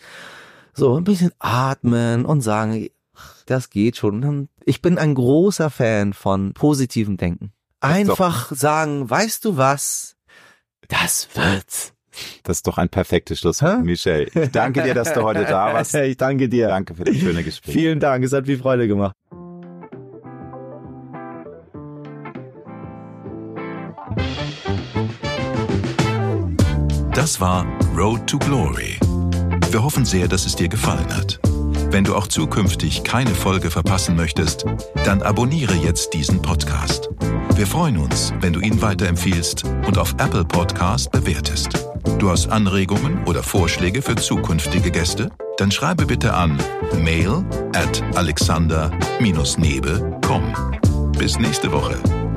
so ein bisschen atmen und sagen, das geht schon. Ich bin ein großer Fan von positivem Denken. Einfach sagen, weißt du was? Das wird's. Das ist doch ein perfektes Schlusswort, Michel. Ich danke dir, dass du heute da warst. Ich danke dir. Danke für das schöne Gespräch. Vielen Dank, es hat viel Freude gemacht. Das war Road to Glory. Wir hoffen sehr, dass es dir gefallen hat. Wenn du auch zukünftig keine Folge verpassen möchtest, dann abonniere jetzt diesen Podcast. Wir freuen uns, wenn du ihn weiterempfiehlst und auf Apple Podcast bewertest. Du hast Anregungen oder Vorschläge für zukünftige Gäste? Dann schreibe bitte an mail@alexander-nebe.com. Bis nächste Woche.